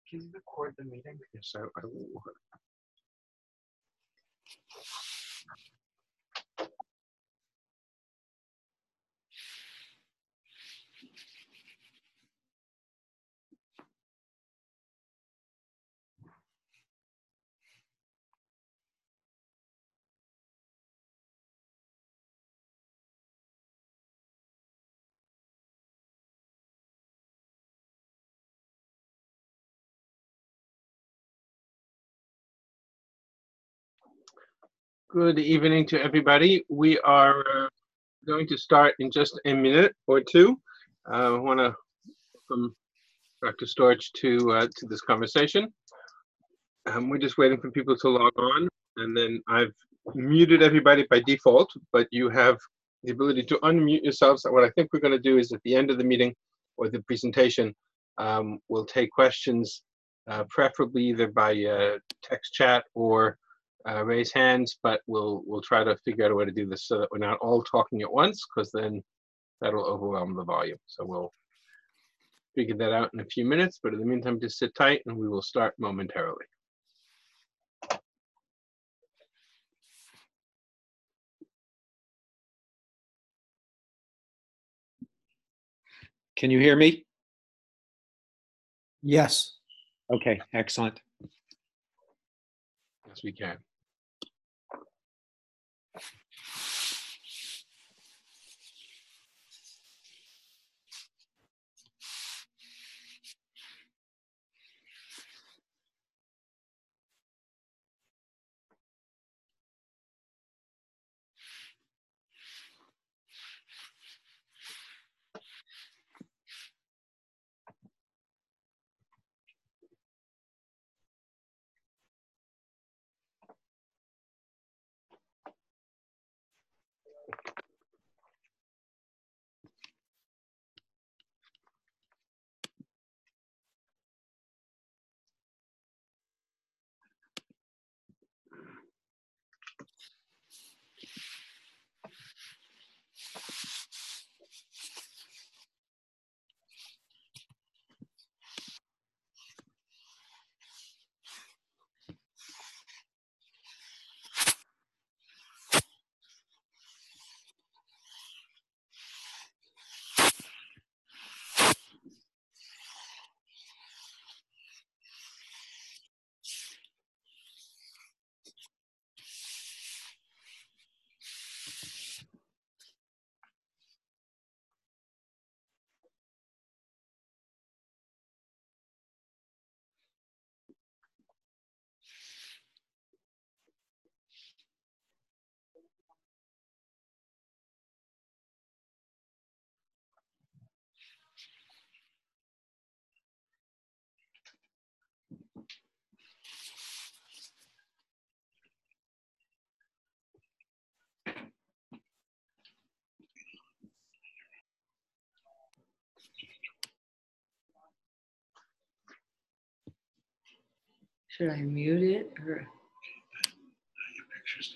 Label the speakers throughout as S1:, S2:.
S1: Can you record the meeting? Yes, I will. Good evening to everybody. We are going to start in just a minute or two. I want to welcome Dr. Storch to this conversation. We're just waiting for people to log on, and then I've muted everybody by default, but you have the ability to unmute yourselves. What I think we're going to do is at the end of the meeting or the presentation, we'll take questions, preferably either by text chat or raise hands, but we'll try to figure out a way to do this so that we're not all talking at once, because then that'll overwhelm the volume. So we'll figure that out in a few minutes, but in the meantime, just sit tight and we will start momentarily.
S2: Can you hear me?
S3: Yes.
S2: Okay, excellent.
S1: Yes, we can.
S4: Should I mute it or?
S3: Your picture's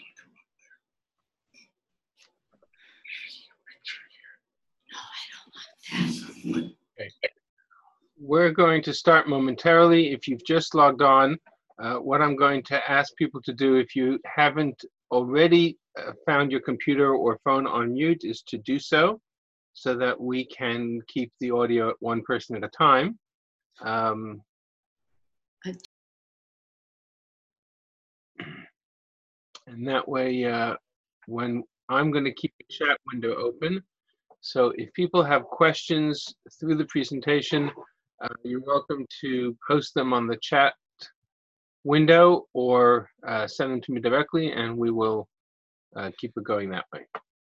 S3: gonna come up there.
S4: No, I don't want that.
S1: Okay. We're going to start momentarily. If you've just logged on, what I'm going to ask people to do, if you haven't already found your computer or phone on mute, is to do so that we can keep the audio at one person at a time. And that way, when I'm going to keep the chat window open, so if people have questions through the presentation, you're welcome to post them on the chat window or send them to me directly, and we will keep it going that way.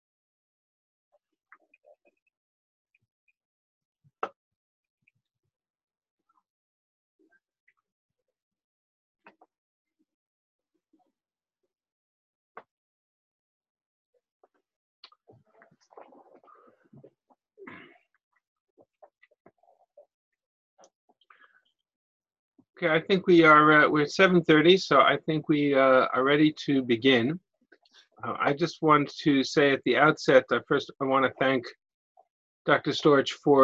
S1: Okay, I think we are, we're at 7:30, so I think we are ready to begin. I just want to say at the outset that first I want to thank Dr. Storch for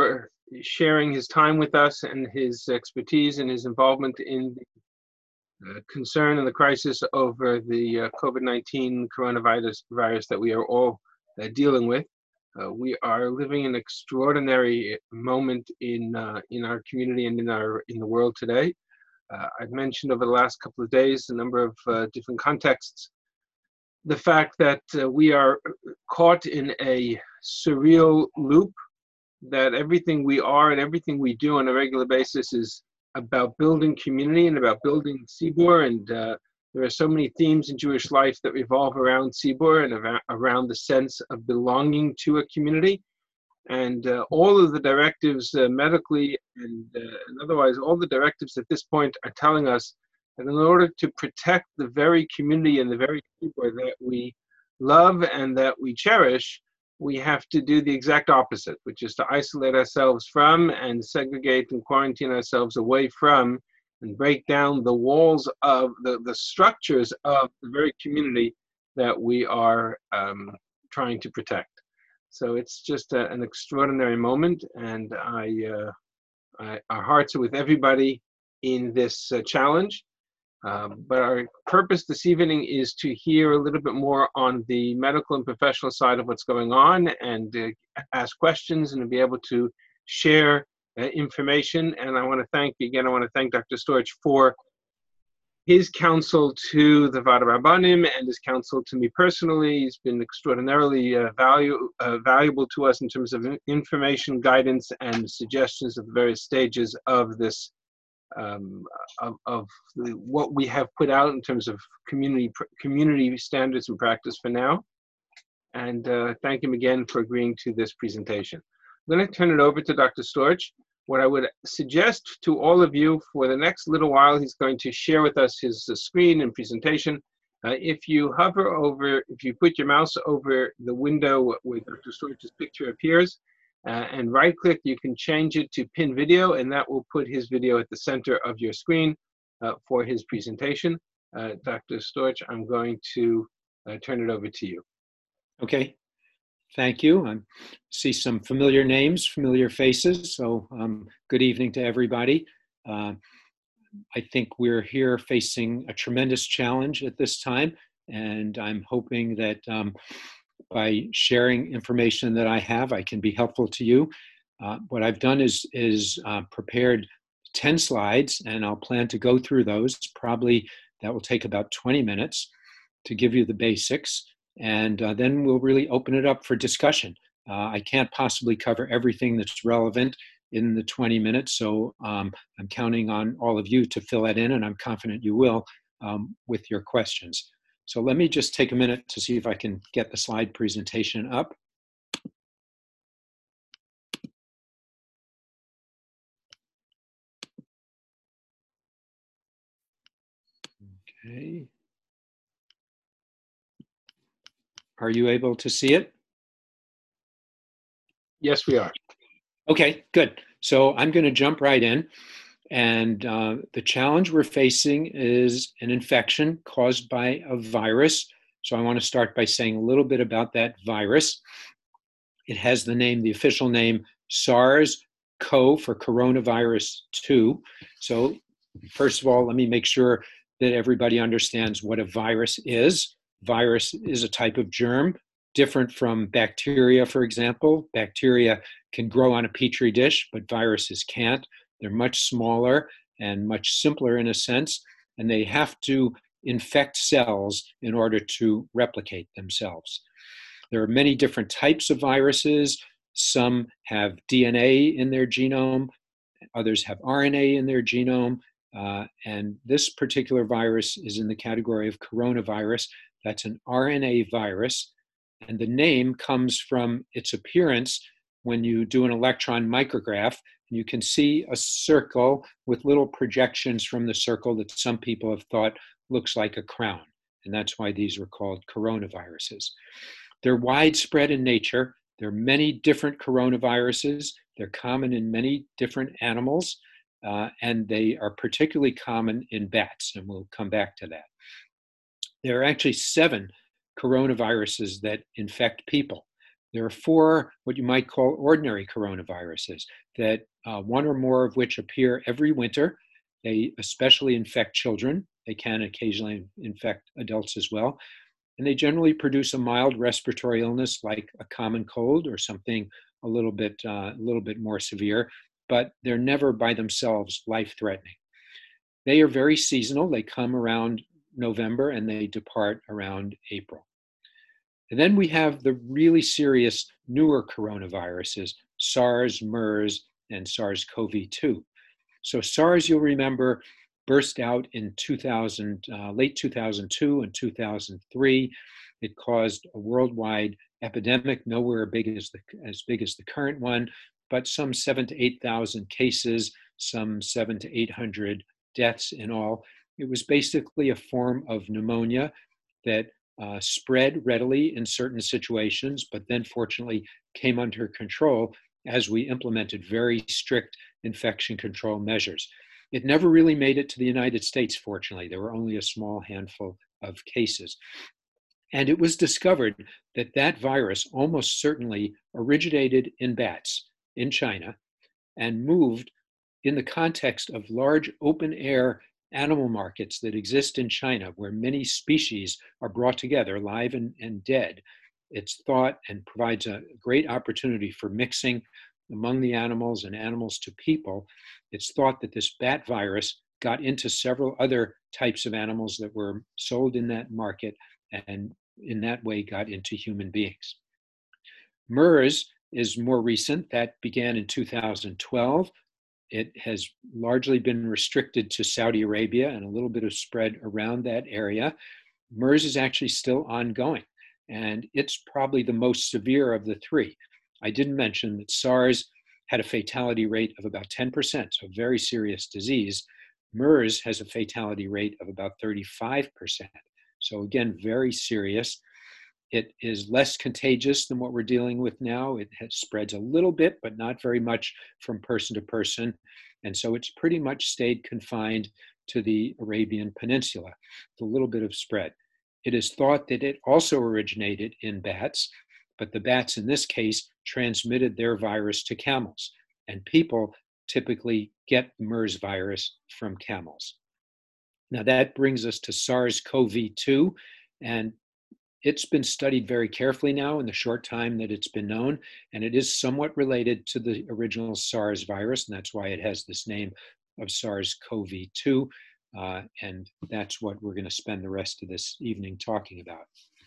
S1: sharing his time with us and his expertise and his involvement in the concern and the crisis over the COVID-19 coronavirus that we are all dealing with. We are living an extraordinary moment in our community and in the world today. I've mentioned over the last couple of days a number of different contexts. The fact that we are caught in a surreal loop, that everything we are and everything we do on a regular basis is about building community and about building Tzibur, and there are so many themes in Jewish life that revolve around Tzibur and around the sense of belonging to a community. And all of the directives medically and otherwise, all the directives at this point are telling us that in order to protect the very community and the very people that we love and that we cherish, we have to do the exact opposite, which is to isolate ourselves from and segregate and quarantine ourselves away from and break down the walls of the structures of the very community that we are trying to protect. So it's just an extraordinary moment, and our hearts are with everybody in this challenge. But our purpose this evening is to hear a little bit more on the medical and professional side of what's going on, and ask questions and to be able to share information. And I want to thank Dr. Storch for his counsel to the Vada Rabbanim and his counsel to me personally. He's been extraordinarily valuable to us in terms of information, guidance, and suggestions at the various stages of this what we have put out in terms of community standards and practice for now. And thank him again for agreeing to this presentation. I'm going to turn it over to Dr. Storch. What I would suggest to all of you for the next little while, he's going to share with us his screen and presentation. If you put your mouse over the window where Dr. Storch's picture appears, and right-click, you can change it to pin video, and that will put his video at the center of your screen for his presentation. Dr. Storch, I'm going to turn it over to you.
S2: Okay, thank you. I see some familiar names, familiar faces, so good evening to everybody. I think we're here facing a tremendous challenge at this time, and I'm hoping that by sharing information that I have, I can be helpful to you. What I've done is prepared 10 slides, and I'll plan to go through those. Probably that will take about 20 minutes to give you the basics, and then we'll really open it up for discussion. I can't possibly cover everything that's relevant in the 20 minutes, so I'm counting on all of you to fill that in, and I'm confident you will with your questions. So let me just take a minute to see if I can get the slide presentation up. Okay. Are you able to see it?
S1: Yes, we are.
S2: Okay, good. So I'm going to jump right in. And the challenge we're facing is an infection caused by a virus. So I want to start by saying a little bit about that virus. It has the official name SARS-CoV for coronavirus 2. So first of all, let me make sure that everybody understands what a virus is. Virus is a type of germ, different from bacteria, for example. Bacteria can grow on a petri dish, but viruses can't. They're much smaller and much simpler in a sense, and they have to infect cells in order to replicate themselves. There are many different types of viruses. Some have DNA in their genome, others have RNA in their genome, and this particular virus is in the category of coronavirus. That's an RNA virus, and the name comes from its appearance when you do an electron micrograph. You can see a circle with little projections from the circle that some people have thought looks like a crown. And that's why these were called coronaviruses. They're widespread in nature. There are many different coronaviruses. They're common in many different animals, and they are particularly common in bats, and we'll come back to that. There are actually 7 coronaviruses that infect people. There are four what you might call ordinary coronaviruses that one or more of which appear every winter. They especially infect children. They can occasionally infect adults as well. And they generally produce a mild respiratory illness like a common cold or something a little bit more severe, but they're never by themselves life-threatening. They are very seasonal. They come around November and they depart around April. And then we have the really serious newer coronaviruses, SARS, MERS, and SARS-CoV-2. So SARS, you'll remember, burst out in late 2002 and 2003. It caused a worldwide epidemic, nowhere as big as the current one, but some 7,000 to 8,000 cases, some 700 to 800 deaths in all. It was basically a form of pneumonia that spread readily in certain situations, but then fortunately came under control as we implemented very strict infection control measures. It never really made it to the United States, fortunately. There were only a small handful of cases. And it was discovered that that virus almost certainly originated in bats in China and moved in the context of large open air animal markets that exist in China, where many species are brought together, live and dead. It's thought and provides a great opportunity for mixing among the animals and animals to people. It's thought that this bat virus got into several other types of animals that were sold in that market and in that way got into human beings. MERS is more recent. That began in 2012. It has largely been restricted to Saudi Arabia and a little bit of spread around that area. MERS is actually still ongoing, and it's probably the most severe of the three. I didn't mention that SARS had a fatality rate of about 10%, so very serious disease. MERS has a fatality rate of about 35%. So again, very serious. It is less contagious than what we're dealing with now. It spreads a little bit, but not very much from person to person. And so it's pretty much stayed confined to the Arabian Peninsula, with a little bit of spread. It is thought that it also originated in bats, but the bats in this case transmitted their virus to camels. And people typically get the MERS virus from camels. Now that brings us to SARS-CoV-2, and it's been studied very carefully now in the short time that it's been known, and it is somewhat related to the original SARS virus, and that's why it has this name of SARS-CoV-2, and that's what we're going to spend the rest of this evening talking about.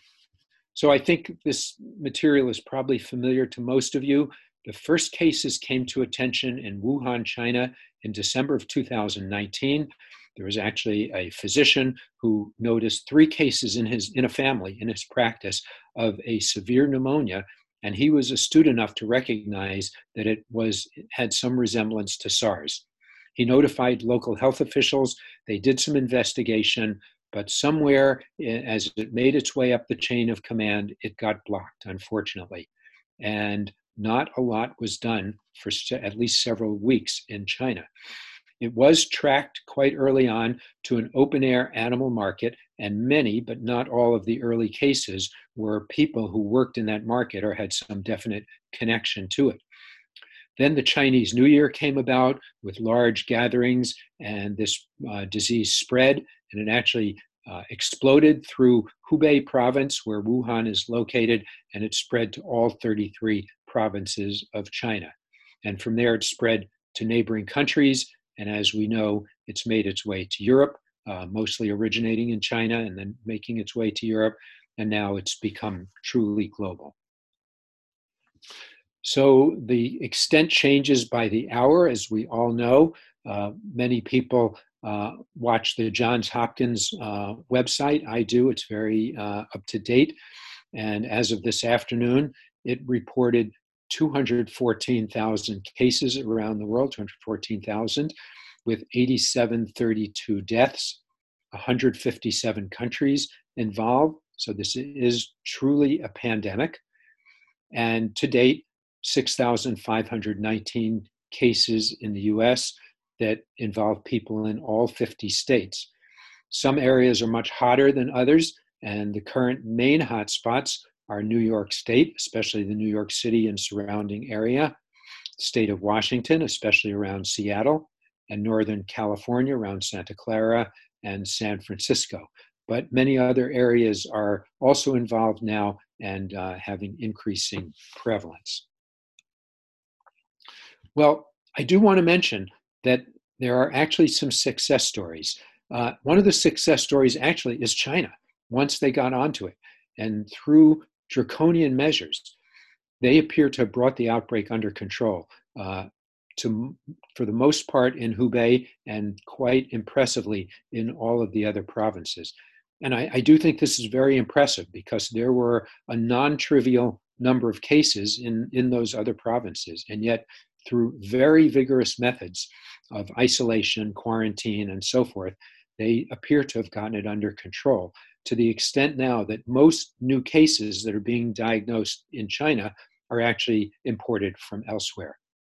S2: So I think this material is probably familiar to most of you. The first cases came to attention in Wuhan, China in December of 2019. There was actually a physician who noticed 3 cases in a family, in his practice, of a severe pneumonia, and he was astute enough to recognize that it had some resemblance to SARS. He notified local health officials. They did some investigation, but somewhere as it made its way up the chain of command, it got blocked, unfortunately. And not a lot was done for at least several weeks in China. It was tracked quite early on to an open-air animal market, and many, but not all of the early cases were people who worked in that market or had some definite connection to it. Then the Chinese New Year came about with large gatherings, and this disease spread, and it actually exploded through Hubei province, where Wuhan is located, and it spread to all 33 provinces of China. And from there, it spread to neighboring countries. And as we know, it's made its way to Europe, mostly originating in China and then making its way to Europe. And now it's become truly global. So the extent changes by the hour, as we all know. Many people watch the Johns Hopkins website. I do. It's very up to date. And as of this afternoon, it reported 214,000 cases around the world, 214,000, with 8,732 deaths, 157 countries involved. So this is truly a pandemic. And to date, 6,519 cases in the US that involve people in all 50 states. Some areas are much hotter than others, and the current main hotspots are New York State, especially the New York City and surrounding area, state of Washington, especially around Seattle, and Northern California around Santa Clara and San Francisco. But many other areas are also involved now and having increasing prevalence. Well, I do want to mention that there are actually some success stories. One of the success stories actually is China, once they got onto it. And through draconian measures, they appear to have brought the outbreak under control, for the most part in Hubei and quite impressively in all of the other provinces. And I do think this is very impressive because there were a non-trivial number of cases in those other provinces. And yet, through very vigorous methods of isolation, quarantine, and so forth, they appear to have gotten it under control, to the extent now that most new cases that are being diagnosed in China are actually imported from elsewhere.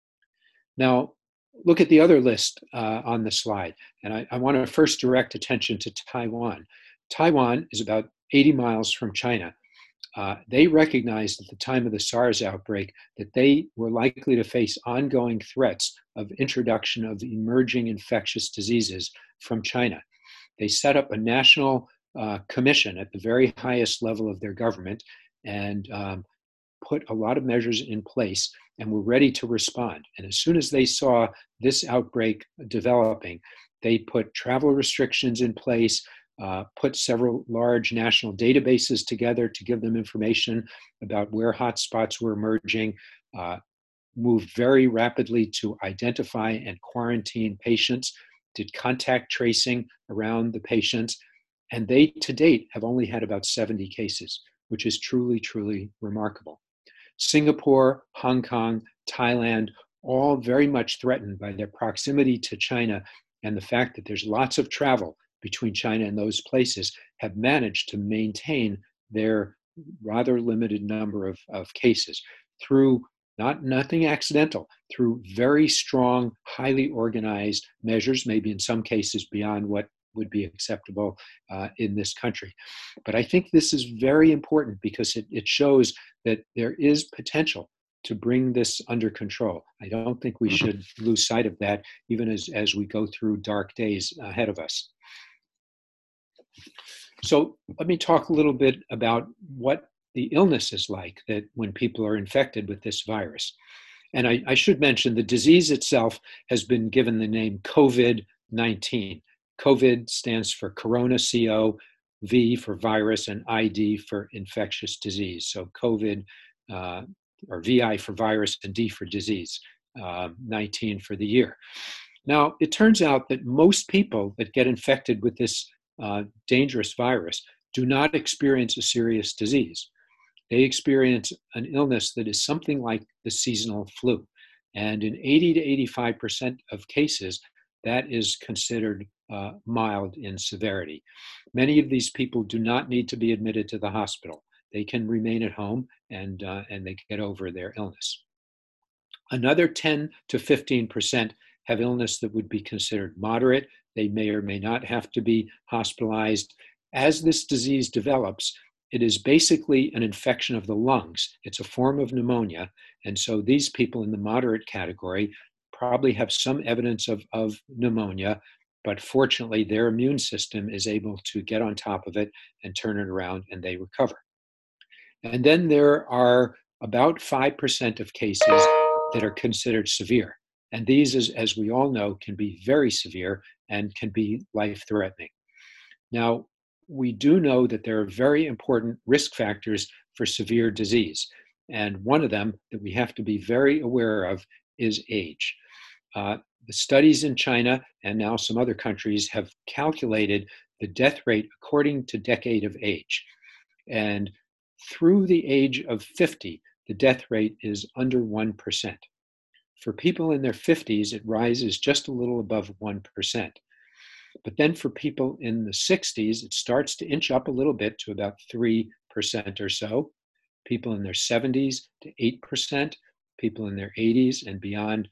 S2: Now, look at the other list on the slide. And I want to first direct attention to Taiwan. Taiwan is about 80 miles from China. They recognized at the time of the SARS outbreak that they were likely to face ongoing threats of introduction of emerging infectious diseases from China. They set up a national commission at the very highest level of their government and put a lot of measures in place and were ready to respond. And as soon as they saw this outbreak developing, they put travel restrictions in place, put several large national databases together to give them information about where hotspots were emerging, moved very rapidly to identify and quarantine patients, did contact tracing around the patients, and they, to date, have only had about 70 cases, which is truly, truly remarkable. Singapore, Hong Kong, Thailand, all very much threatened by their proximity to China and the fact that there's lots of travel between China and those places, have managed to maintain their rather limited number of cases through nothing accidental, through very strong, highly organized measures, maybe in some cases beyond what would be acceptable in this country. But I think this is very important because it shows that there is potential to bring this under control. I don't think we should lose sight of that, even as we go through dark days ahead of us. So let me talk a little bit about what the illness is like that when people are infected with this virus. And I should mention the disease itself has been given the name COVID-19. COVID stands for Corona, CO, V for virus, and ID for infectious disease. So COVID, or VI for virus, and D for disease, 19 for the year. Now, it turns out that most people that get infected with this dangerous virus do not experience a serious disease. They experience an illness that is something like the seasonal flu. And in 80 to 85% of cases, that is considered mild in severity. Many of these people do not need to be admitted to the hospital. They can remain at home and they get over their illness. Another 10 to 15% have illness that would be considered moderate. They may or may not have to be hospitalized. As this disease develops, it is basically an infection of the lungs. It's a form of pneumonia. And so these people in the moderate category probably have some evidence of pneumonia, but fortunately their immune system is able to get on top of it and turn it around and they recover. And then there are about 5% of cases that are considered severe. And these, as we all know, can be very severe and can be life-threatening. Now, we do know that there are very important risk factors for severe disease. And one of them that we have to be very aware of is age. The studies in China and now some other countries have calculated the death rate according to decade of age. And through the age of 50, the death rate is under 1%. For people in their 50s, it rises just a little above 1%. But then for people in the 60s, it starts to inch up a little bit to about 3% or so. People in their 70s to 8%, people in their 80s and beyond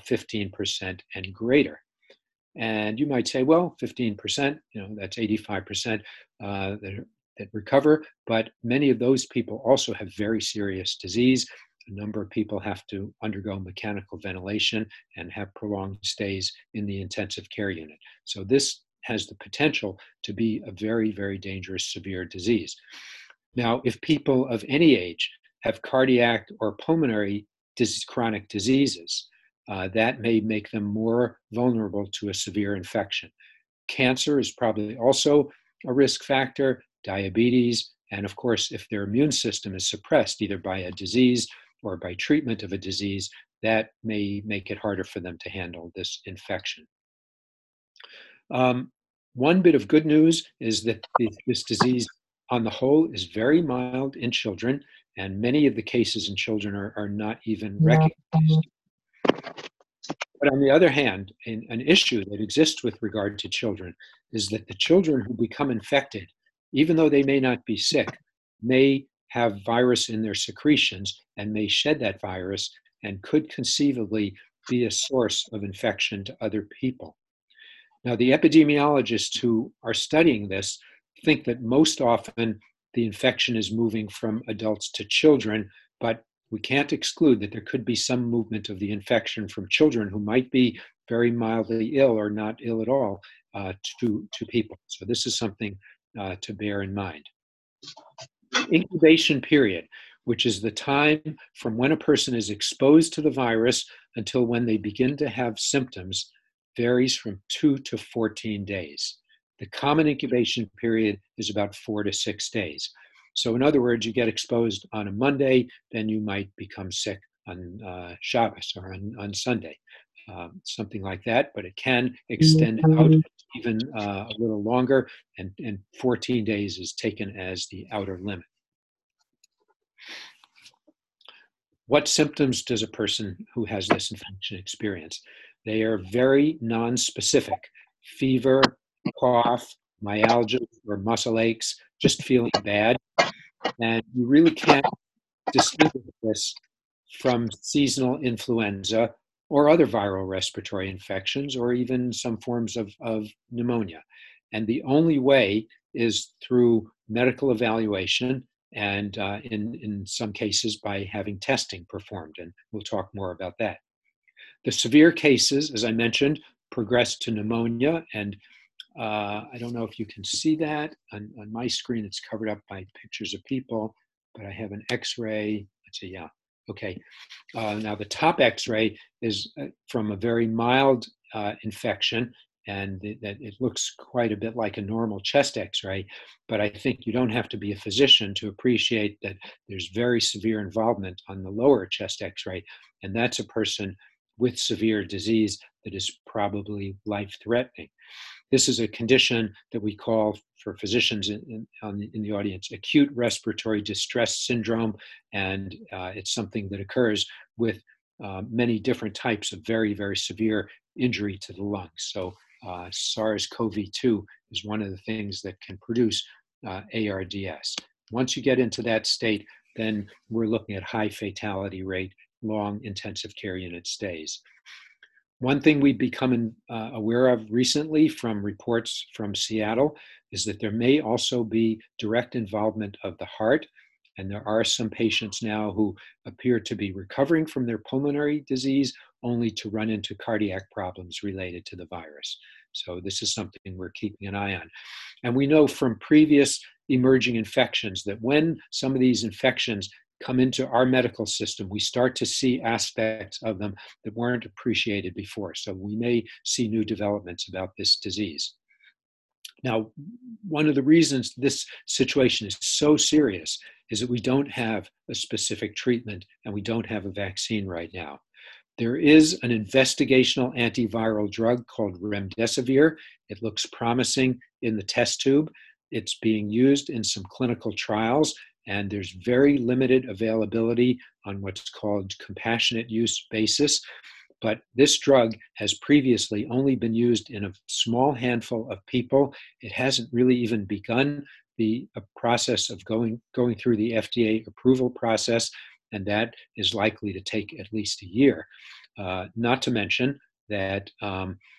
S2: 15% and greater. And you might say, well, 15%, that's 85%. that recover, but many of those people also have very serious disease. A number of people have to undergo mechanical ventilation and have prolonged stays in the intensive care unit. So this has the potential to be a very, very dangerous, severe disease. Now, if people of any age have cardiac or pulmonary chronic diseases, that may make them more vulnerable to a severe infection. Cancer is probably also a risk factor, diabetes, and of course, if their immune system is suppressed either by a disease or by treatment of a disease, that may make it harder for them to handle this infection. One bit of good news is that this disease on the whole is very mild in children, and many of the cases in children are not even recognized. But on the other hand, an issue that exists with regard to children is that the children who become infected, even though they may not be sick, may have virus in their secretions and may shed that virus and could conceivably be a source of infection to other people. Now, the epidemiologists who are studying this think that most often the infection is moving from adults to children, but we can't exclude that there could be some movement of the infection from children who might be very mildly ill or not ill at all to people. So this is something to bear in mind. Incubation period, which is the time from when a person is exposed to the virus until when they begin to have symptoms, varies from 2 to 14 days. The common incubation period is about 4 to 6 days. So in other words, you get exposed on a Monday, then you might become sick on Shabbos or on Sunday, something like that, but it can extend out even a little longer, and 14 days is taken as the outer limit. What symptoms does a person who has this infection experience? They are very non-specific: fever, cough, myalgia or muscle aches, just feeling bad. And you really can't distinguish this from seasonal influenza or other viral respiratory infections, or even some forms of pneumonia. And the only way is through medical evaluation and in some cases by having testing performed. And we'll talk more about that. The severe cases, as I mentioned, progress to pneumonia. And I don't know if you can see that. On my screen, it's covered up by pictures of people, but I have an X-ray. Let's see, yeah, okay. Now the top X-ray is from a very mild infection, and it looks quite a bit like a normal chest X-ray, but I think you don't have to be a physician to appreciate that there's very severe involvement on the lower chest X-ray, and that's a person with severe disease that is probably life-threatening. This is a condition that we call, for physicians in the audience, acute respiratory distress syndrome, and it's something that occurs with many different types of very, very severe injury to the lungs. So SARS-CoV-2 is one of the things that can produce ARDS. Once you get into that state, then we're looking at high fatality rate, long intensive care unit stays. One thing we've become aware of recently from reports from Seattle is that there may also be direct involvement of the heart, and there are some patients now who appear to be recovering from their pulmonary disease only to run into cardiac problems related to the virus. So this is something we're keeping an eye on. And we know from previous emerging infections that when some of these infections come into our medical system, we start to see aspects of them that weren't appreciated before. So we may see new developments about this disease. Now, one of the reasons this situation is so serious is that we don't have a specific treatment and we don't have a vaccine right now. There is an investigational antiviral drug called remdesivir. It looks promising in the test tube. It's being used in some clinical trials, and there's very limited availability on what's called compassionate use basis. But this drug has previously only been used in a small handful of people. It hasn't really even begun the process of going through the FDA approval process, and that is likely to take at least a year. Not to mention that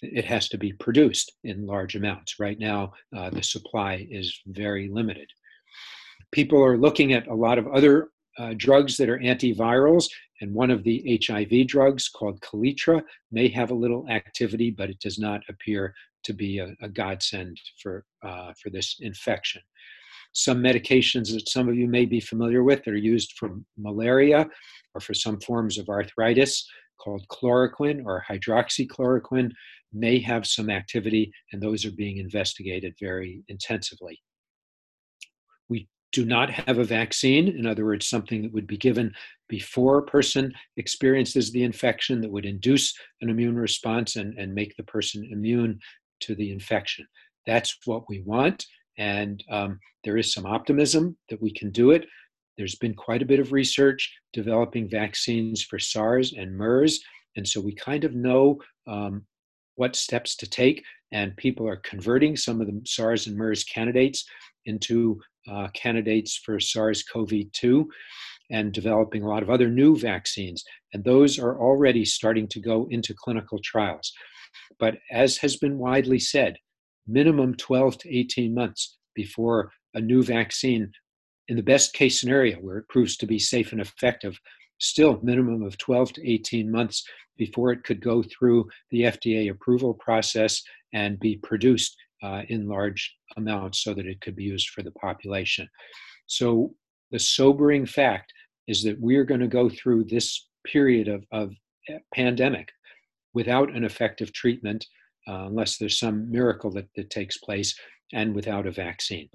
S2: it has to be produced in large amounts. Right now, the supply is very limited. People are looking at a lot of other drugs that are antivirals, and one of the HIV drugs called Kaletra may have a little activity, but it does not appear to be a godsend for this infection. Some medications that some of you may be familiar with that are used for malaria or for some forms of arthritis, called chloroquine or hydroxychloroquine, may have some activity, and those are being investigated very intensively. We do not have a vaccine, in other words, something that would be given before a person experiences the infection that would induce an immune response and make the person immune to the infection. That's what we want, and there is some optimism that we can do it. There's been quite a bit of research developing vaccines for SARS and MERS, and so we kind of know what steps to take, and people are converting some of the SARS and MERS candidates into candidates for SARS-CoV-2 and developing a lot of other new vaccines, and those are already starting to go into clinical trials. But as has been widely said, minimum 12 to 18 months before a new vaccine, in the best case scenario where it proves to be safe and effective, still minimum of 12 to 18 months before it could go through the FDA approval process and be produced in large amounts so that it could be used for the population. So the sobering fact is that we're going to go through this period of pandemic without an effective treatment, unless there's some miracle that takes place, and without a vaccine.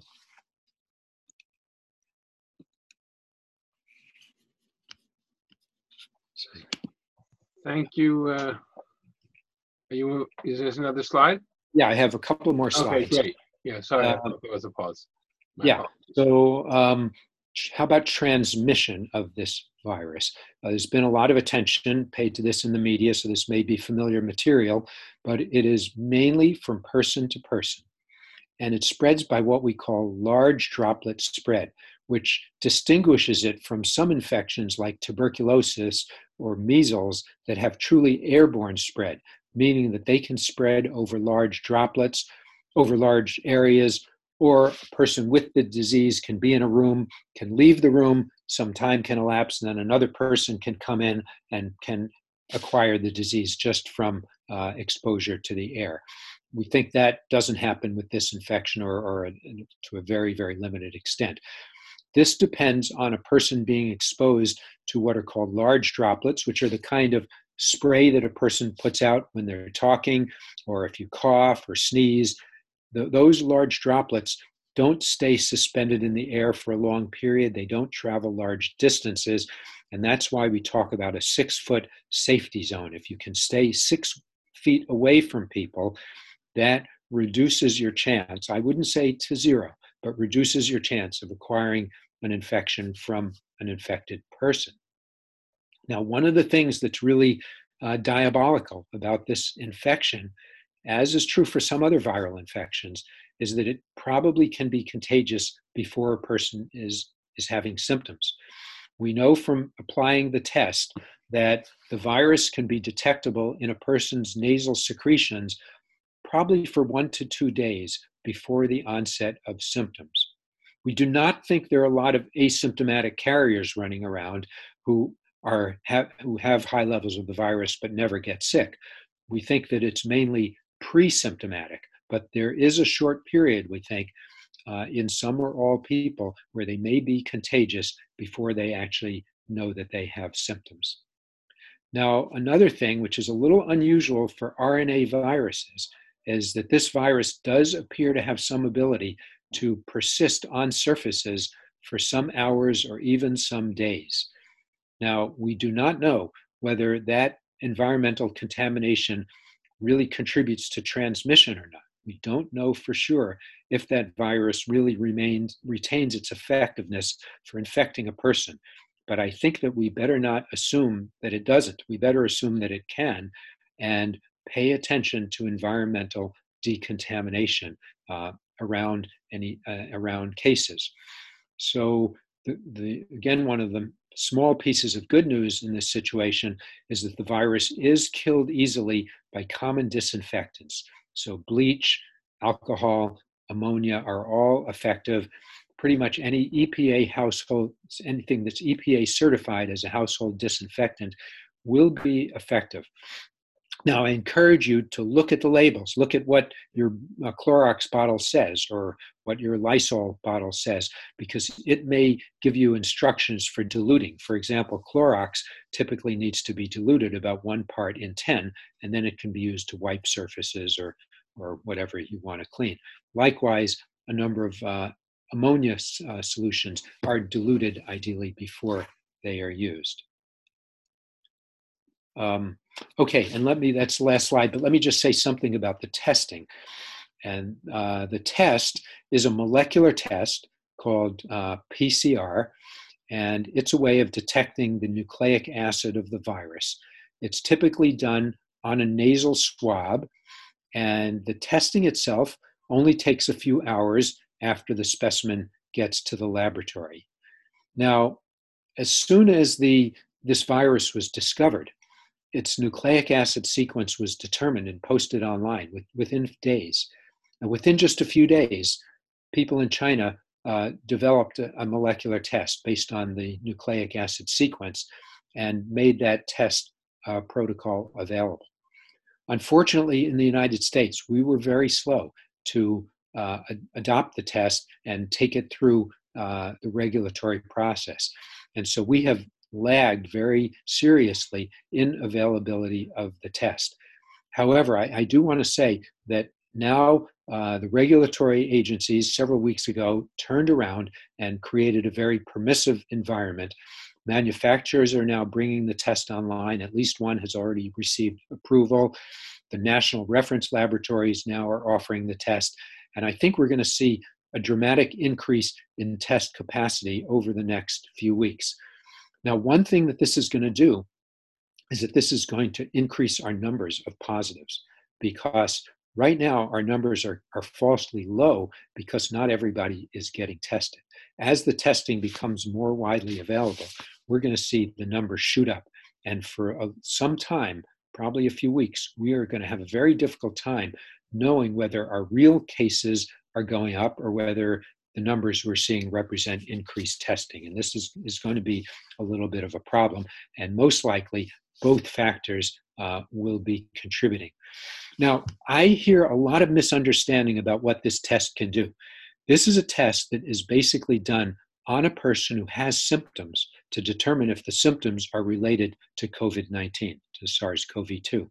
S1: Thank you. Is there another slide?
S2: Yeah, I have a couple more slides.
S1: Okay, great. Yeah, sorry, I thought there was a pause.
S2: Yeah, so how about transmission of this virus? There's been a lot of attention paid to this in the media, so this may be familiar material, but it is mainly from person to person. And it spreads by what we call large droplet spread, which distinguishes it from some infections like tuberculosis or measles that have truly airborne spread, meaning that they can spread over large droplets, over large areas, or a person with the disease can be in a room, can leave the room, some time can elapse, and then another person can come in and can acquire the disease just from exposure to the air. We think that doesn't happen with this infection, or to a very, very limited extent. This depends on a person being exposed to what are called large droplets, which are the kind of spray that a person puts out when they're talking, or if you cough or sneeze. Those large droplets don't stay suspended in the air for a long period. They don't travel large distances. And that's why we talk about a 6-foot safety zone. If you can stay 6 feet away from people, that reduces your chance, I wouldn't say to zero, but reduces your chance of acquiring an infection from an infected person. Now, one of the things that's really diabolical about this infection, as is true for some other viral infections, is that it probably can be contagious before a person is having symptoms. We know from applying the test that the virus can be detectable in a person's nasal secretions probably for 1 to 2 days before the onset of symptoms. We do not think there are a lot of asymptomatic carriers running around who have high levels of the virus but never get sick. We think that it's mainly pre-symptomatic, but there is a short period, we think, in some or all people where they may be contagious before they actually know that they have symptoms. Now, another thing which is a little unusual for RNA viruses is that this virus does appear to have some ability to persist on surfaces for some hours or even some days. Now, we do not know whether that environmental contamination really contributes to transmission or not. We don't know for sure if that virus really retains its effectiveness for infecting a person. But I think that we better not assume that it doesn't. We better assume that it can, and pay attention to environmental decontamination around cases. So again, one of the small pieces of good news in this situation is that the virus is killed easily by common disinfectants. So bleach, alcohol, ammonia are all effective. Pretty much any EPA household, anything that's EPA certified as a household disinfectant will be effective. Now, I encourage you to look at the labels, look at what your Clorox bottle says or what your Lysol bottle says, because it may give you instructions for diluting. For example, Clorox typically needs to be diluted about 1 part in 10, and then it can be used to wipe surfaces or whatever you want to clean. Likewise, a number of ammonia solutions are diluted ideally before they are used. Okay, and that's the last slide, but let me just say something about the testing. And the test is a molecular test called PCR, and it's a way of detecting the nucleic acid of the virus. It's typically done on a nasal swab, and the testing itself only takes a few hours after the specimen gets to the laboratory. Now, as soon as this virus was discovered, its nucleic acid sequence was determined and posted online within days. And within just a few days, people in China developed a molecular test based on the nucleic acid sequence and made that test protocol available. Unfortunately, in the United States, we were very slow to adopt the test and take it through the regulatory process. And so we have lagged very seriously in availability of the test. However, I do want to say that now the regulatory agencies several weeks ago turned around and created a very permissive environment. Manufacturers are now bringing the test online. At least one has already received approval. The national reference laboratories now are offering the test. And I think we're going to see a dramatic increase in test capacity over the next few weeks. Now, one thing that this is going to do is that this is going to increase our numbers of positives, because right now our numbers are falsely low because not everybody is getting tested. As the testing becomes more widely available, we're going to see the numbers shoot up. And for some time, probably a few weeks, we are going to have a very difficult time knowing whether our real cases are going up or whether the numbers we're seeing represent increased testing. And this is going to be a little bit of a problem. And most likely, both factors will be contributing. Now, I hear a lot of misunderstanding about what this test can do. This is a test that is basically done on a person who has symptoms to determine if the symptoms are related to COVID-19, to SARS-CoV-2.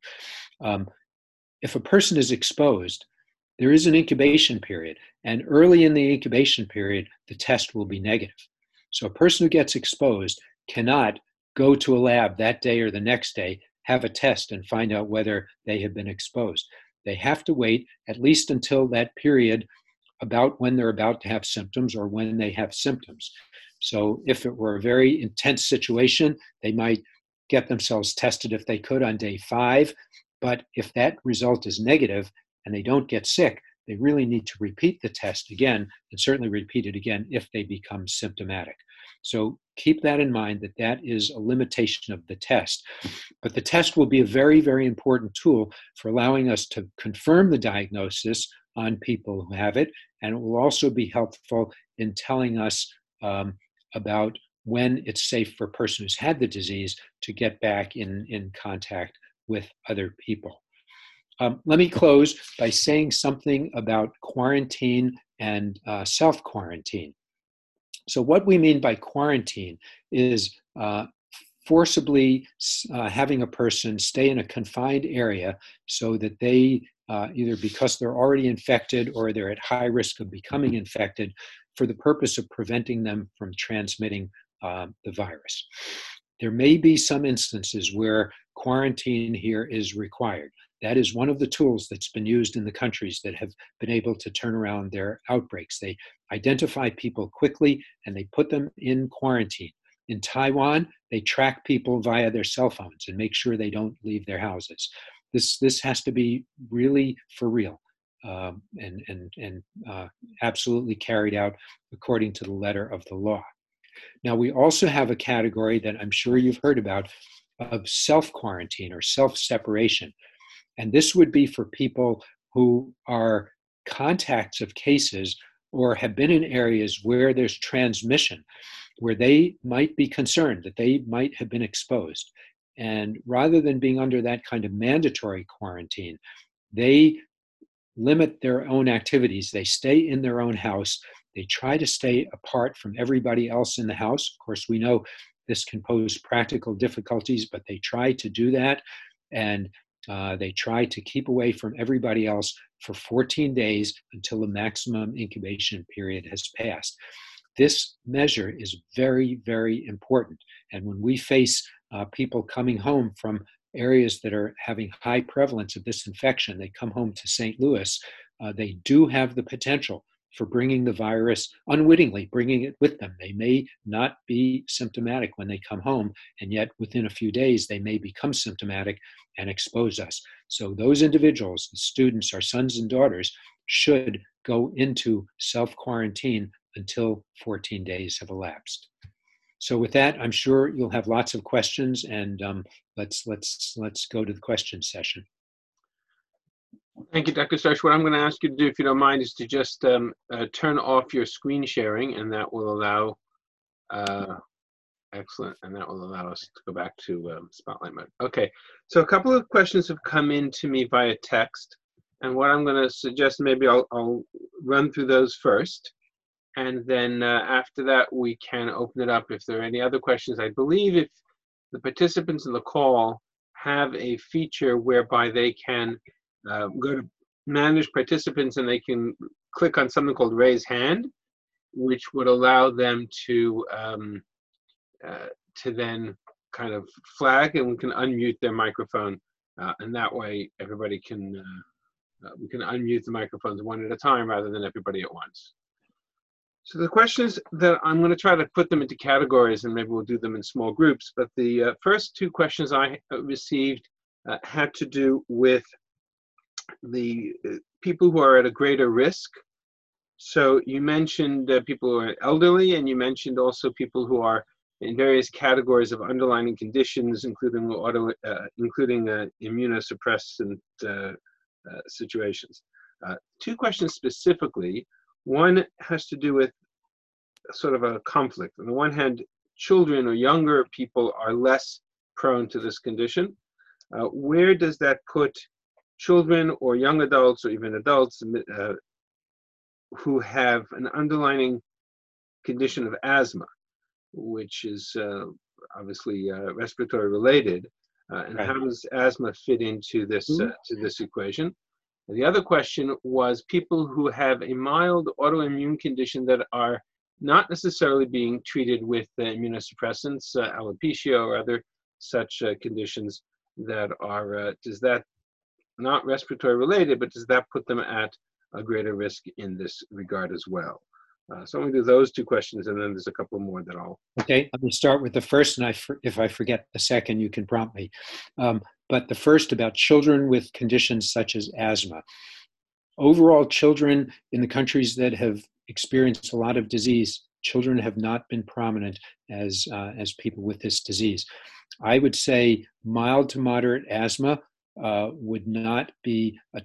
S2: If a person is exposed, there is an incubation period, and early in the incubation period, the test will be negative. So a person who gets exposed cannot go to a lab that day or the next day, have a test, and find out whether they have been exposed. They have to wait at least until that period about when they're about to have symptoms or when they have symptoms. So if it were a very intense situation, they might get themselves tested if they could on day 5. But if that result is negative and they don't get sick, they really need to repeat the test again, and certainly repeat it again if they become symptomatic. So keep that in mind, that that is a limitation of the test. But the test will be a very, very important tool for allowing us to confirm the diagnosis on people who have it, and it will also be helpful in telling us about when it's safe for a person who's had the disease to get back in contact with other people. Let me close by saying something about quarantine and self-quarantine. So what we mean by quarantine is forcibly having a person stay in a confined area so that they, either because they're already infected or they're at high risk of becoming infected, for the purpose of preventing them from transmitting the virus. There may be some instances where quarantine here is required. That is one of the tools that's been used in the countries that have been able to turn around their outbreaks. They identify people quickly and they put them in quarantine. In Taiwan, they track people via their cell phones and make sure they don't leave their houses. This has to be really for real and absolutely carried out according to the letter of the law. Now, we also have a category that I'm sure you've heard about of self-quarantine or self-separation. And this would be for people who are contacts of cases or have been in areas where there's transmission, where they might be concerned that they might have been exposed. And rather than being under that kind of mandatory quarantine, they limit their own activities. They stay in their own house. They try to stay apart from everybody else in the house. Of course, we know this can pose practical difficulties, but they try to do that. And they try to keep away from everybody else for 14 days until the maximum incubation period has passed. This measure is very, very important. And when we face people coming home from areas that are having high prevalence of this infection, they come home to St. Louis, they do have the potential for bringing the virus, unwittingly bringing it with them. They may not be symptomatic when they come home, and yet within a few days, they may become symptomatic and expose us. So those individuals, the students, our sons and daughters, should go into self-quarantine until 14 days have elapsed. So with that, I'm sure you'll have lots of questions, and let's go to the question session.
S1: Thank you, Dr. Starch. What I'm going to ask you to do, if you don't mind, is to just turn off your screen sharing, and that will allow, excellent, and that will allow us to go back to Spotlight mode. Okay, so a couple of questions have come in to me via text, and what I'm going to suggest, maybe I'll run through those first, and then after that, we can open it up if there are any other questions. I believe if the participants in the call have a feature whereby they can go to manage participants and they can click on something called raise hand, which would allow them to then kind of flag, and we can unmute their microphone, and that way everybody can we can unmute the microphones one at a time rather than everybody at once. So the questions that I'm going to try to put them into categories, and maybe we'll do them in small groups, but the first two questions I received had to do with the people who are at a greater risk. So you mentioned people who are elderly, and you mentioned also people who are in various categories of underlying conditions, including immunosuppressant situations. Two questions specifically. One has to do with sort of a conflict. On the one hand, children or younger people are less prone to this condition. Where does that put children or young adults or even adults who have an underlying condition of asthma, which is obviously respiratory related, and
S2: Right.
S1: how does asthma fit into this to this equation? And the other question was people who have a mild autoimmune condition that are not necessarily being treated with immunosuppressants, alopecia or other such conditions that are, does that, not respiratory related, but does that put them at a greater risk in this regard as well? So I'm going to do those two questions, and then there's a couple more that I'll...
S2: Okay, let me start with the first, and if I forget the second, you can prompt me. But the first about children with conditions such as asthma. Overall, children in the countries that have experienced a lot of disease, children have not been prominent as people with this disease. I would say mild to moderate asthma would not be a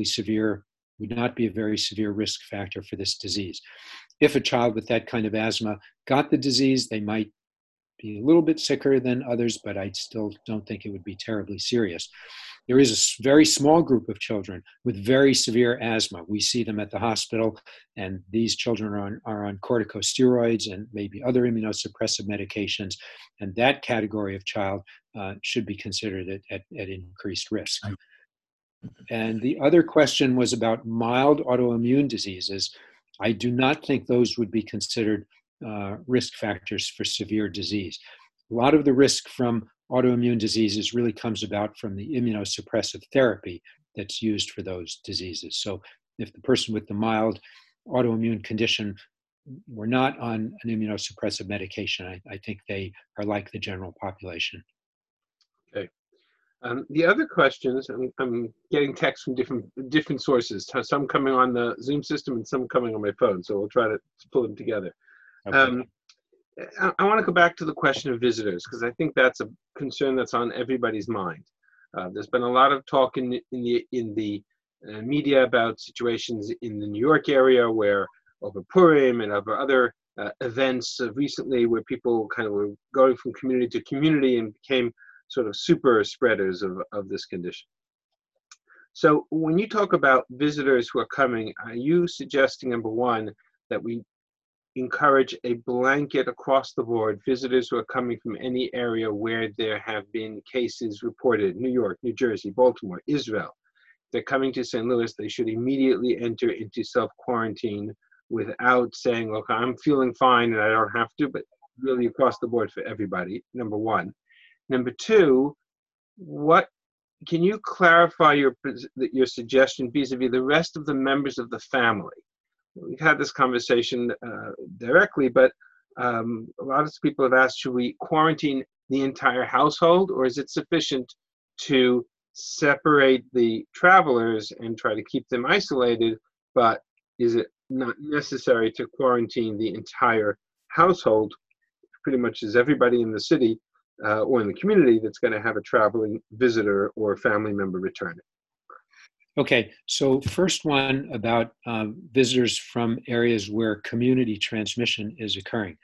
S2: very severe risk factor for this disease. If a child with that kind of asthma got the disease, they might be a little bit sicker than others, but I still don't think it would be terribly serious. There is a very small group of children with very severe asthma. We see them at the hospital, and these children are on corticosteroids and maybe other immunosuppressive medications, and that category of child should be considered at increased risk. And the other question was about mild autoimmune diseases. I do not think those would be considered risk factors for severe disease. A lot of the risk from autoimmune diseases really comes about from the immunosuppressive therapy that's used for those diseases. So if the person with the mild autoimmune condition were not on an immunosuppressive medication, I think they are like the general population.
S1: Okay. The other questions, I'm getting texts from different sources, some coming on the Zoom system and some coming on my phone, so we'll try to pull them together.
S2: Okay.
S1: I want to go back to the question of visitors because I think that's a concern that's on everybody's mind. There's been a lot of talk in the media about situations in the New York area where over Purim and over other events recently where people kind of were going from community to community and became sort of super spreaders of this condition. So when you talk about visitors who are coming, are you suggesting, number one, that we encourage a blanket across the board, visitors who are coming from any area where there have been cases reported, New York, New Jersey, Baltimore, Israel, they're coming to St. Louis, they should immediately enter into self-quarantine without saying, look, I'm feeling fine and I don't have to, but really across the board for everybody, number one. Number two, what can you clarify your suggestion vis-a-vis the rest of the members of the family? We've had this conversation directly, but a lot of people have asked, should we quarantine the entire household, or is it sufficient to separate the travelers and try to keep them isolated, but is it not necessary to quarantine the entire household, pretty much as everybody in the city or in the community that's going to have a traveling visitor or family member returning?
S2: Okay, so first one about visitors from areas where community transmission is occurring.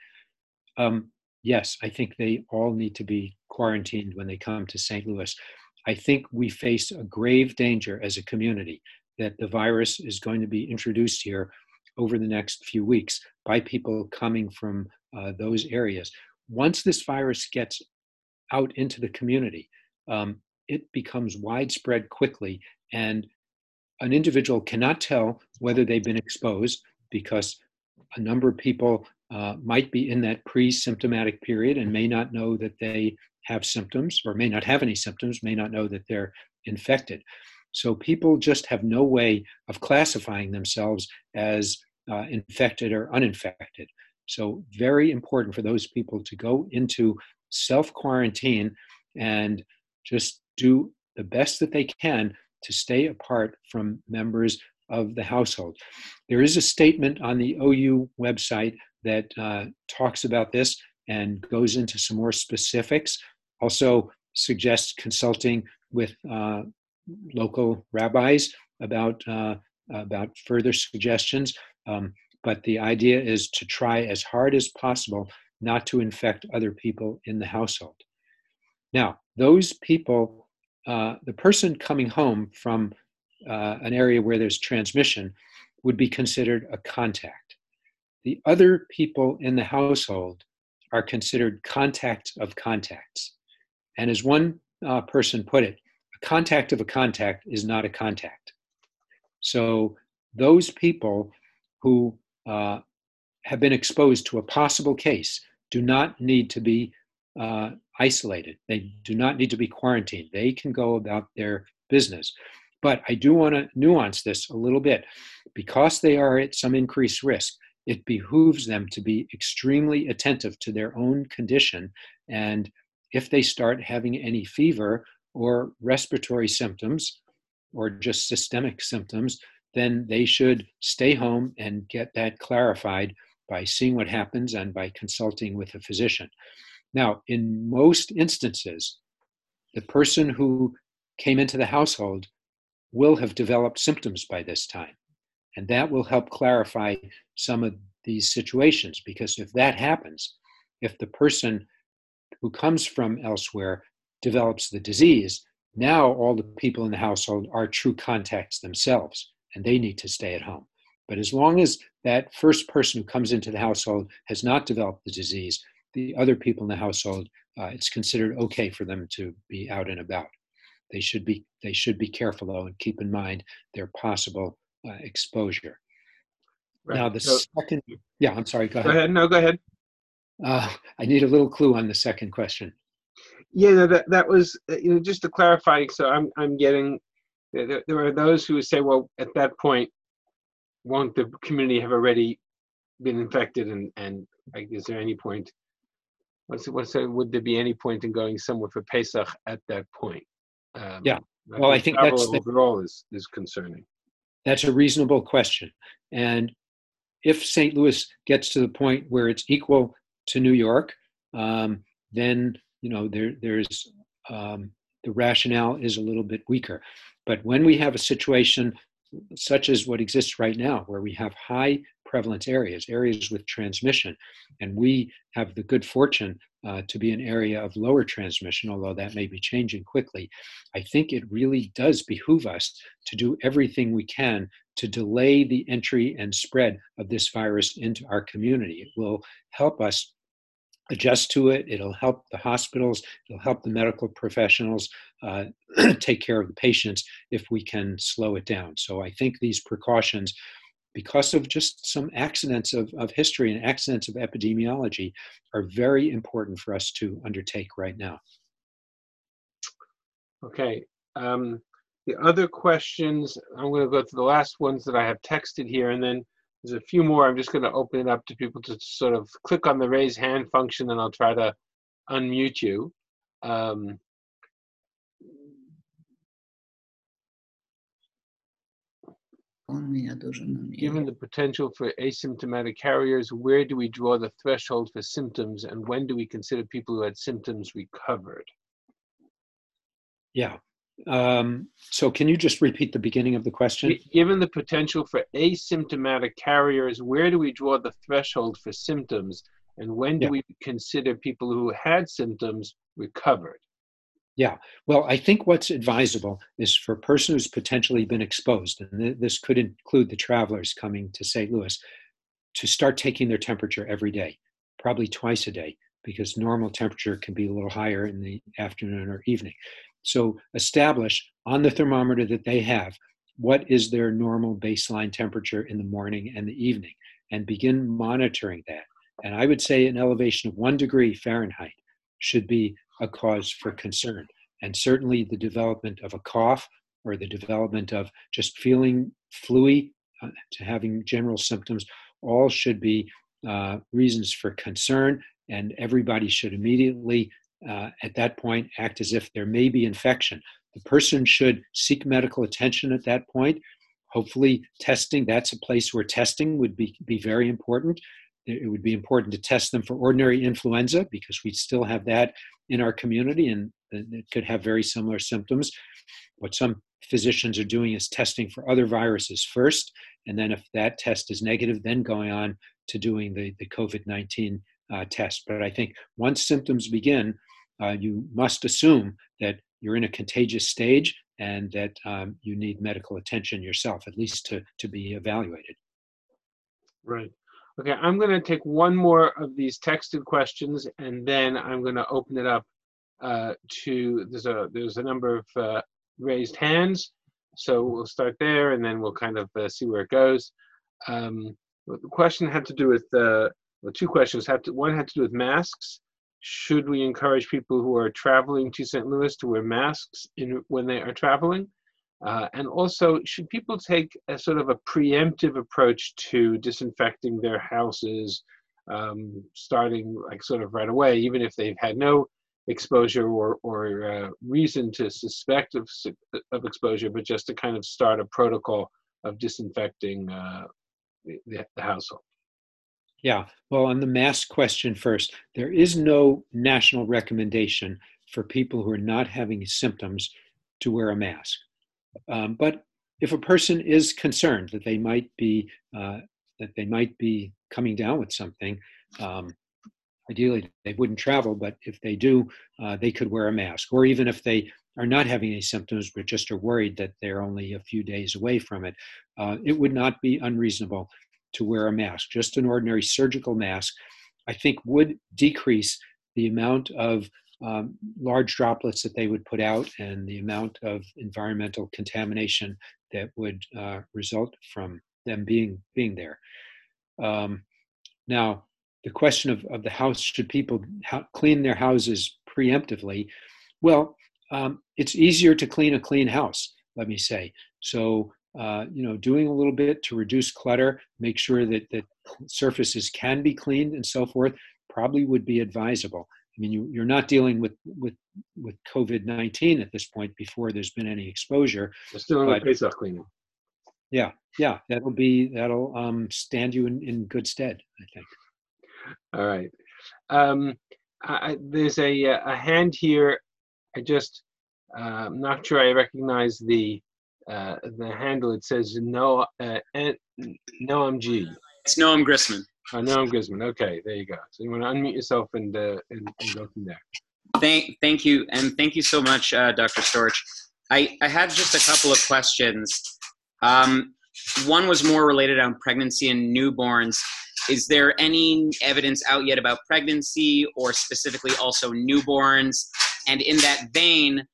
S2: Yes, I think they all need to be quarantined when they come to St. Louis. I think we face a grave danger as a community that the virus is going to be introduced here over the next few weeks by people coming from those areas. Once this virus gets out into the community, it becomes widespread quickly, and an individual cannot tell whether they've been exposed because a number of people might be in that pre-symptomatic period and may not know that they have symptoms, or may not have any symptoms, may not know that they're infected. So people just have no way of classifying themselves as infected or uninfected. So very important for those people to go into self-quarantine and just do the best that they can to stay apart from members of the household. There is a statement on the OU website that talks about this and goes into some more specifics. Also suggests consulting with local rabbis about further suggestions. But the idea is to try as hard as possible not to infect other people in the household. Now, those people, the person coming home from an area where there's transmission would be considered a contact. The other people in the household are considered contacts of contacts. And as one person put it, a contact of a contact is not a contact. So those people who have been exposed to a possible case do not need to be isolated. They do not need to be quarantined. They can go about their business. But I do want to nuance this a little bit. Because they are at some increased risk, it behooves them to be extremely attentive to their own condition. And if they start having any fever or respiratory symptoms or just systemic symptoms, then they should stay home and get that clarified by seeing what happens and by consulting with a physician. Now, in most instances, the person who came into the household will have developed symptoms by this time. And that will help clarify some of these situations, because if that happens, if the person who comes from elsewhere develops the disease, now all the people in the household are true contacts themselves, and they need to stay at home. But as long as that first person who comes into the household has not developed the disease, the other people in the household, it's considered okay for them to be out and about. They should be careful, though, and keep in mind their possible exposure.
S1: Right.
S2: Now, second, yeah, I'm sorry, go ahead.
S1: Go ahead. No, go ahead.
S2: I need a little clue on the second question.
S1: Yeah, no, that was, just to clarify, so I'm getting, there are those who say, well, at that point, won't the community have already been infected, and is there any point, would there be any point in going somewhere for Pesach at that point?
S2: Yeah, well, I think that's
S1: overall is concerning.
S2: That's a reasonable question. And if St. Louis gets to the point where it's equal to New York, then there's the rationale is a little bit weaker. But when we have a situation such as what exists right now, where we have high prevalence areas with transmission, and we have the good fortune to be an area of lower transmission, although that may be changing quickly, I think it really does behoove us to do everything we can to delay the entry and spread of this virus into our community. It will help us adjust to it. It'll help the hospitals. It'll help the medical professionals take care of the patients if we can slow it down. So I think these precautions, because of just some accidents of history and accidents of epidemiology, are very important for us to undertake right now.
S1: Okay. The other questions, I'm going to go to the last ones that I have texted here, and then there's a few more. I'm just going to open it up to people to sort of click on the raise hand function, and I'll try to unmute you. Given the potential for asymptomatic carriers, where do we draw the threshold for symptoms, and when do we consider people who had symptoms recovered?
S2: Yeah. So can you just repeat the beginning of the question?
S1: Given the potential for asymptomatic carriers, where do we draw the threshold for symptoms, and when do we consider people who had symptoms recovered?
S2: Yeah, well, I think what's advisable is for a person who's potentially been exposed, and this could include the travelers coming to St. Louis, to start taking their temperature every day, probably twice a day, because normal temperature can be a little higher in the afternoon or evening. So establish on the thermometer that they have what is their normal baseline temperature in the morning and the evening, and begin monitoring that. And I would say an elevation of 1 degree Fahrenheit should be a cause for concern. And certainly the development of a cough or the development of just feeling fluey to having general symptoms, all should be reasons for concern, and everybody should immediately at that point act as if there may be infection. The person should seek medical attention at that point. Hopefully testing, that's a place where testing would be very important. It would be important to test them for ordinary influenza, because we still have that in our community, and it could have very similar symptoms. What some physicians are doing is testing for other viruses first, and then if that test is negative, then going on to doing the COVID-19 test. But I think once symptoms begin, you must assume that you're in a contagious stage and that you need medical attention yourself, at least to be evaluated.
S1: Right. Okay, I'm going to take one more of these texted questions, and then I'm going to open it up to, there's a number of raised hands, so we'll start there, and then we'll kind of see where it goes. The question had to do with, well, two questions. One had to do with masks. Should we encourage people who are traveling to St. Louis to wear masks when they are traveling? And also, should people take a sort of a preemptive approach to disinfecting their houses, starting like sort of right away, even if they've had no exposure or reason to suspect of exposure, but just to kind of start a protocol of disinfecting the household?
S2: Yeah, well, on the mask question first, there is no national recommendation for people who are not having symptoms to wear a mask. But if a person is concerned that they might be coming down with something, ideally they wouldn't travel, but if they do, they could wear a mask. Or even if they are not having any symptoms but just are worried that they're only a few days away from it, it would not be unreasonable to wear a mask. Just an ordinary surgical mask, I think, would decrease the amount of large droplets that they would put out and the amount of environmental contamination that would result from them being there. Now, the question of the house, should people clean their houses preemptively? Well, it's easier to clean a clean house, let me say. So, doing a little bit to reduce clutter, make sure that surfaces can be cleaned and so forth, probably would be advisable. I mean, you're not dealing with COVID-19 at this point before there's been any exposure.
S1: We're still in the Pesach cleaning.
S2: Yeah, that'll stand you in good stead, I think.
S1: All right. There's a hand here. I'm not sure I recognize the handle. It says no, Noam G.
S5: It's Noam Grisman.
S1: Noam Grisman. Okay, there you go. So you want to unmute yourself and go from there.
S5: Thank you, and thank you so much, Dr. Storch. I had just a couple of questions. One was more related on pregnancy and newborns. Is there any evidence out yet about pregnancy or specifically also newborns? And in that vein,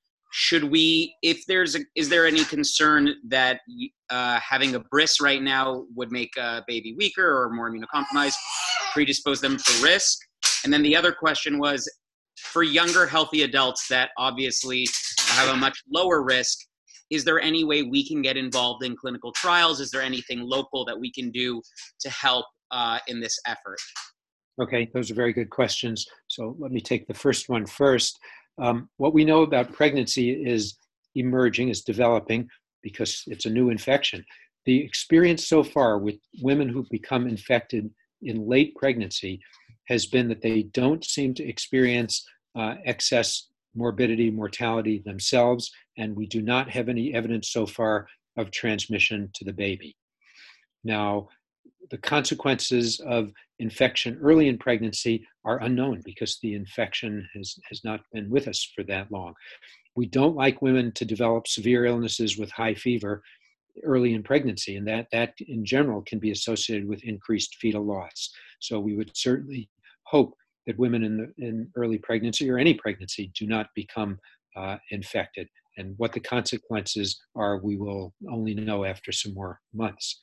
S5: is there any concern that having a bris right now would make a baby weaker or more immunocompromised, predispose them to risk? And then the other question was, for younger healthy adults that obviously have a much lower risk, is there any way we can get involved in clinical trials? Is there anything local that we can do to help in this effort?
S2: Okay, those are very good questions. So let me take the first one first. What we know about pregnancy is developing because it's a new infection. The experience so far with women who've become infected in late pregnancy has been that they don't seem to experience excess morbidity, mortality themselves, and we do not have any evidence so far of transmission to the baby. Now, the consequences of infection early in pregnancy are unknown because the infection has not been with us for that long. We don't like women to develop severe illnesses with high fever early in pregnancy, and that in general can be associated with increased fetal loss. So we would certainly hope that women in early pregnancy or any pregnancy do not become infected. And what the consequences are, we will only know after some more months.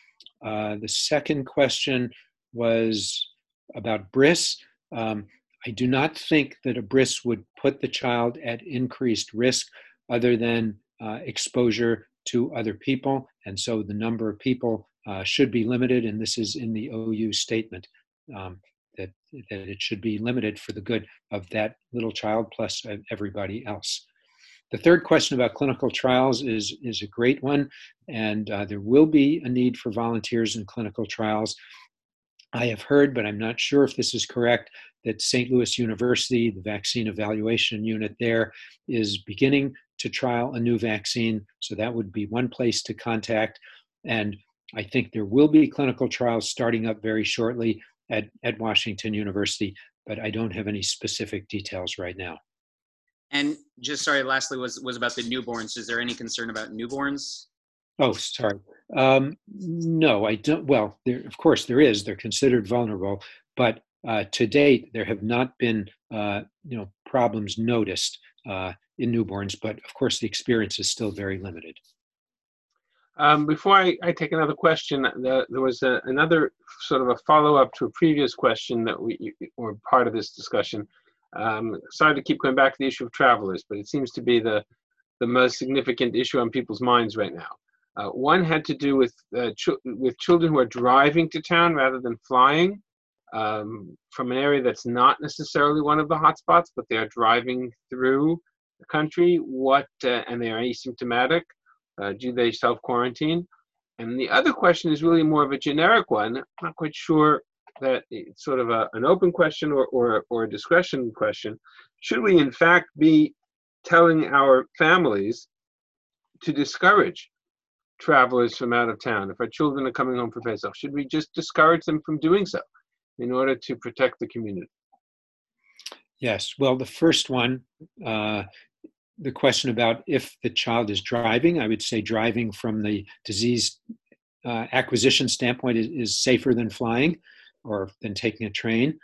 S2: The second question was about bris. I do not think that a bris would put the child at increased risk other than exposure to other people. And so the number of people should be limited, and this is in the OU statement, that it should be limited for the good of that little child plus everybody else. The third question about clinical trials is a great one, and there will be a need for volunteers in clinical trials. I have heard, but I'm not sure if this is correct, that St. Louis University, the vaccine evaluation unit there, is beginning to trial a new vaccine. So that would be one place to contact. And I think there will be clinical trials starting up very shortly at Washington University, but I don't have any specific details right now.
S5: And just sorry, lastly was about the newborns. Is there any concern about newborns?
S2: Oh, sorry. No, I don't. Well, of course there is. They're considered vulnerable, but to date there have not been problems noticed in newborns. But of course the experience is still very limited.
S1: Before I take another question, there was another sort of a follow-up to a previous question that or part of this discussion. Sorry to keep going back to the issue of travelers, but it seems to be the most significant issue on people's minds right now. One had to do with children who are driving to town rather than flying from an area that's not necessarily one of the hotspots, but they are driving through the country. And they are asymptomatic. Do they self-quarantine? And the other question is really more of a generic one. I'm not quite sure that it's sort of an open question or a discretion question. Should we in fact be telling our families to discourage travelers from out of town? If our children are coming home for Pesach, should we just discourage them from doing so in order to protect the community? Yes.
S2: Well, the first one, the question about if the child is driving, I would say driving from the disease acquisition standpoint is safer than flying or than taking a train.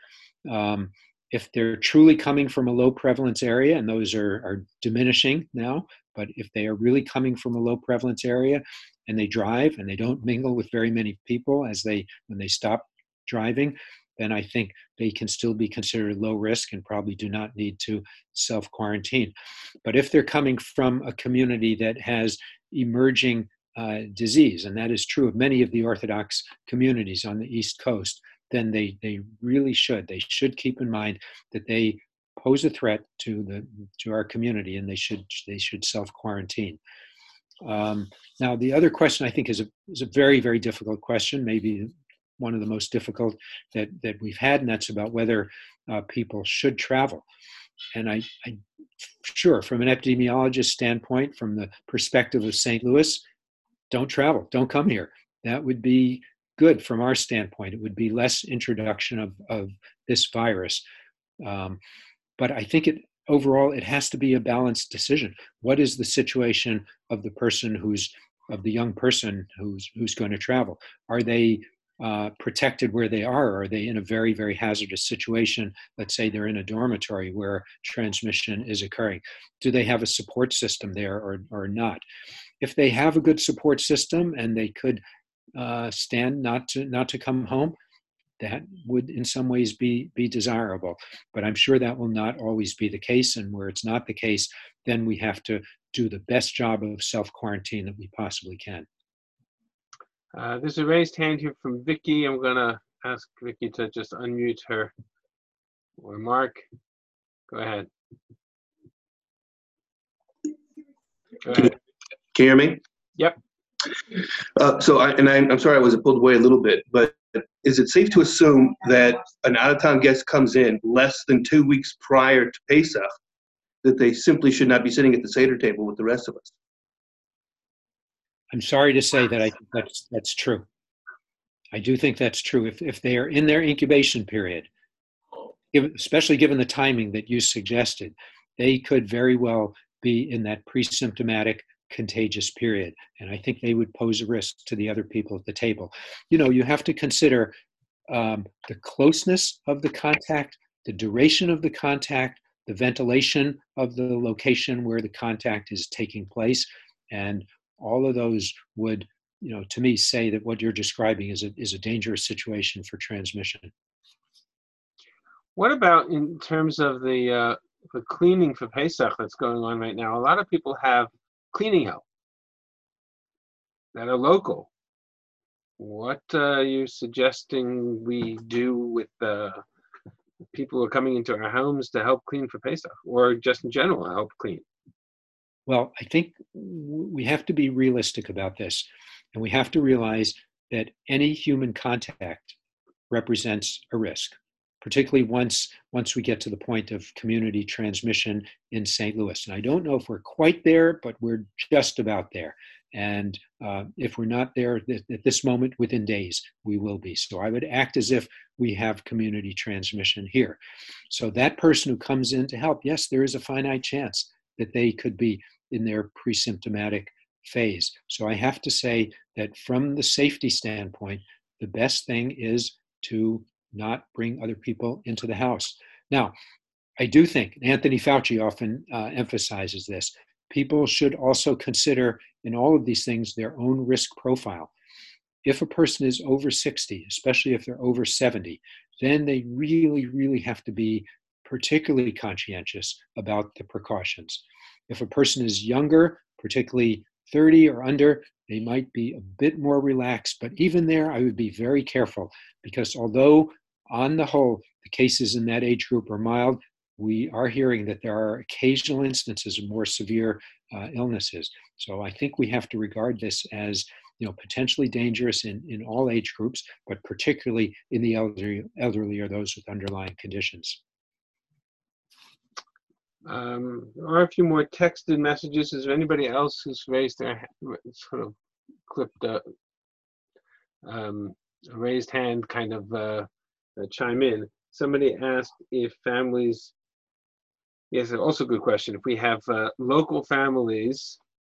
S2: If they're truly coming from a low prevalence area, and those are diminishing now, but if they are really coming from a low prevalence area and they drive and they don't mingle with very many people when they stop driving, then I think they can still be considered low risk and probably do not need to self-quarantine. But if they're coming from a community that has emerging disease, and that is true of many of the Orthodox communities on the East Coast, then they really should. They should keep in mind that they pose a threat to our community, and they should self-quarantine. Now, the other question I think is a very, very difficult question, maybe one of the most difficult that we've had, and that's about whether people should travel. And I sure, from an epidemiologist standpoint, from the perspective of St. Louis, don't travel, don't come here. That would be good from our standpoint. It would be less introduction of this virus. But I think overall, it has to be a balanced decision. What is the situation of the person of the young person who's going to travel? Are they protected where they are? Are they in a very, very hazardous situation? Let's say they're in a dormitory where transmission is occurring. Do they have a support system there or not? If they have a good support system and they could stand not to come home, that would in some ways be desirable. But I'm sure that will not always be the case. And where it's not the case, then we have to do the best job of self-quarantine that we possibly can.
S1: There's a raised hand here from Vicky. I'm going to ask Vicky to just unmute her. Or Mark, go ahead. Go ahead.
S6: Can you hear me?
S1: Yep.
S6: I'm sorry I was pulled away a little bit, but is it safe to assume that an out-of-town guest comes in less than 2 weeks prior to Pesach, that they simply should not be sitting at the Seder table with the rest of us?
S2: I'm sorry to say that I think that's true. I do think that's true. If they are in their incubation period, especially given the timing that you suggested, they could very well be in that pre-symptomatic contagious period. And I think they would pose a risk to the other people at the table. You have to consider the closeness of the contact, the duration of the contact, the ventilation of the location where the contact is taking place. And all of those would, to me, say that what you're describing is a dangerous situation for transmission.
S1: What about in terms of the cleaning for Pesach that's going on right now? A lot of people have cleaning help that are local. What are you suggesting we do with the people who are coming into our homes to help clean for Pesach, or just in general help clean?
S2: Well, I think we have to be realistic about this, and we have to realize that any human contact represents a risk, particularly once we get to the point of community transmission in St. Louis. And I don't know if we're quite there, but we're just about there. And if we're not there at this moment, within days, we will be. So I would act as if we have community transmission here. So that person who comes in to help, yes, there is a finite chance that they could be in their pre-symptomatic phase. So I have to say that from the safety standpoint, the best thing is to not bring other people into the house. Now, I do think, Anthony Fauci often emphasizes this, people should also consider in all of these things their own risk profile. If a person is over 60, especially if they're over 70, then they really, really have to be particularly conscientious about the precautions. If a person is younger, particularly 30 or under, they might be a bit more relaxed. But even there, I would be very careful, because although on the whole, the cases in that age group are mild, we are hearing that there are occasional instances of more severe illnesses. So I think we have to regard this as potentially dangerous in all age groups, but particularly in the elderly or those with underlying conditions.
S1: There are a few more texted messages. Is there anybody else who's raised their sort of clipped a raised hand kind of chime in? Somebody asked if families, yes, also a good question. If we have local families,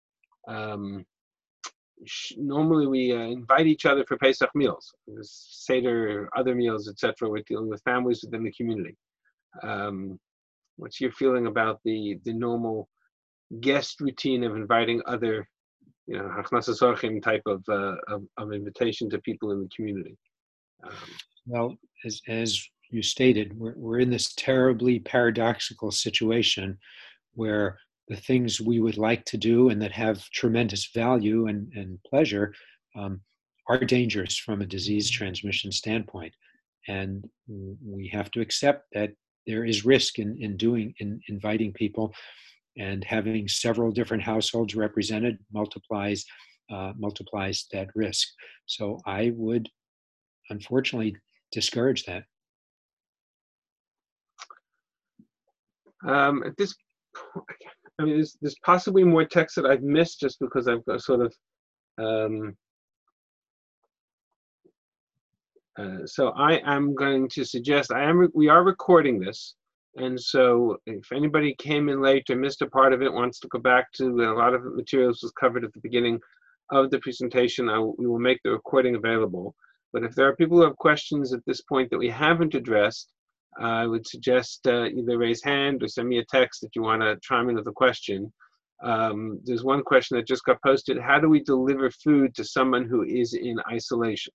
S1: normally we invite each other for Pesach meals, Seder, other meals, etc. We're dealing with families within the community. What's your feeling about the normal guest routine of inviting other, Hachnasas Orchim type of invitation to people in the community?
S2: Well, as you stated, we're in this terribly paradoxical situation where the things we would like to do and that have tremendous value and pleasure are dangerous from a disease transmission standpoint. And we have to accept that there is risk in inviting people, and having several different households represented multiplies that risk. So I would unfortunately discourage that.
S1: At this point, I mean, there's possibly more text that I've missed just because I've got sort of, so I am going to suggest, we are recording this. And so if anybody came in late or missed a part of it, wants to go back to, a lot of the materials was covered at the beginning of the presentation, we will make the recording available. But if there are people who have questions at this point that we haven't addressed, I would suggest either raise hand or send me a text if you want to chime in with a question. There's one question that just got posted. How do we deliver food to someone who is in isolation?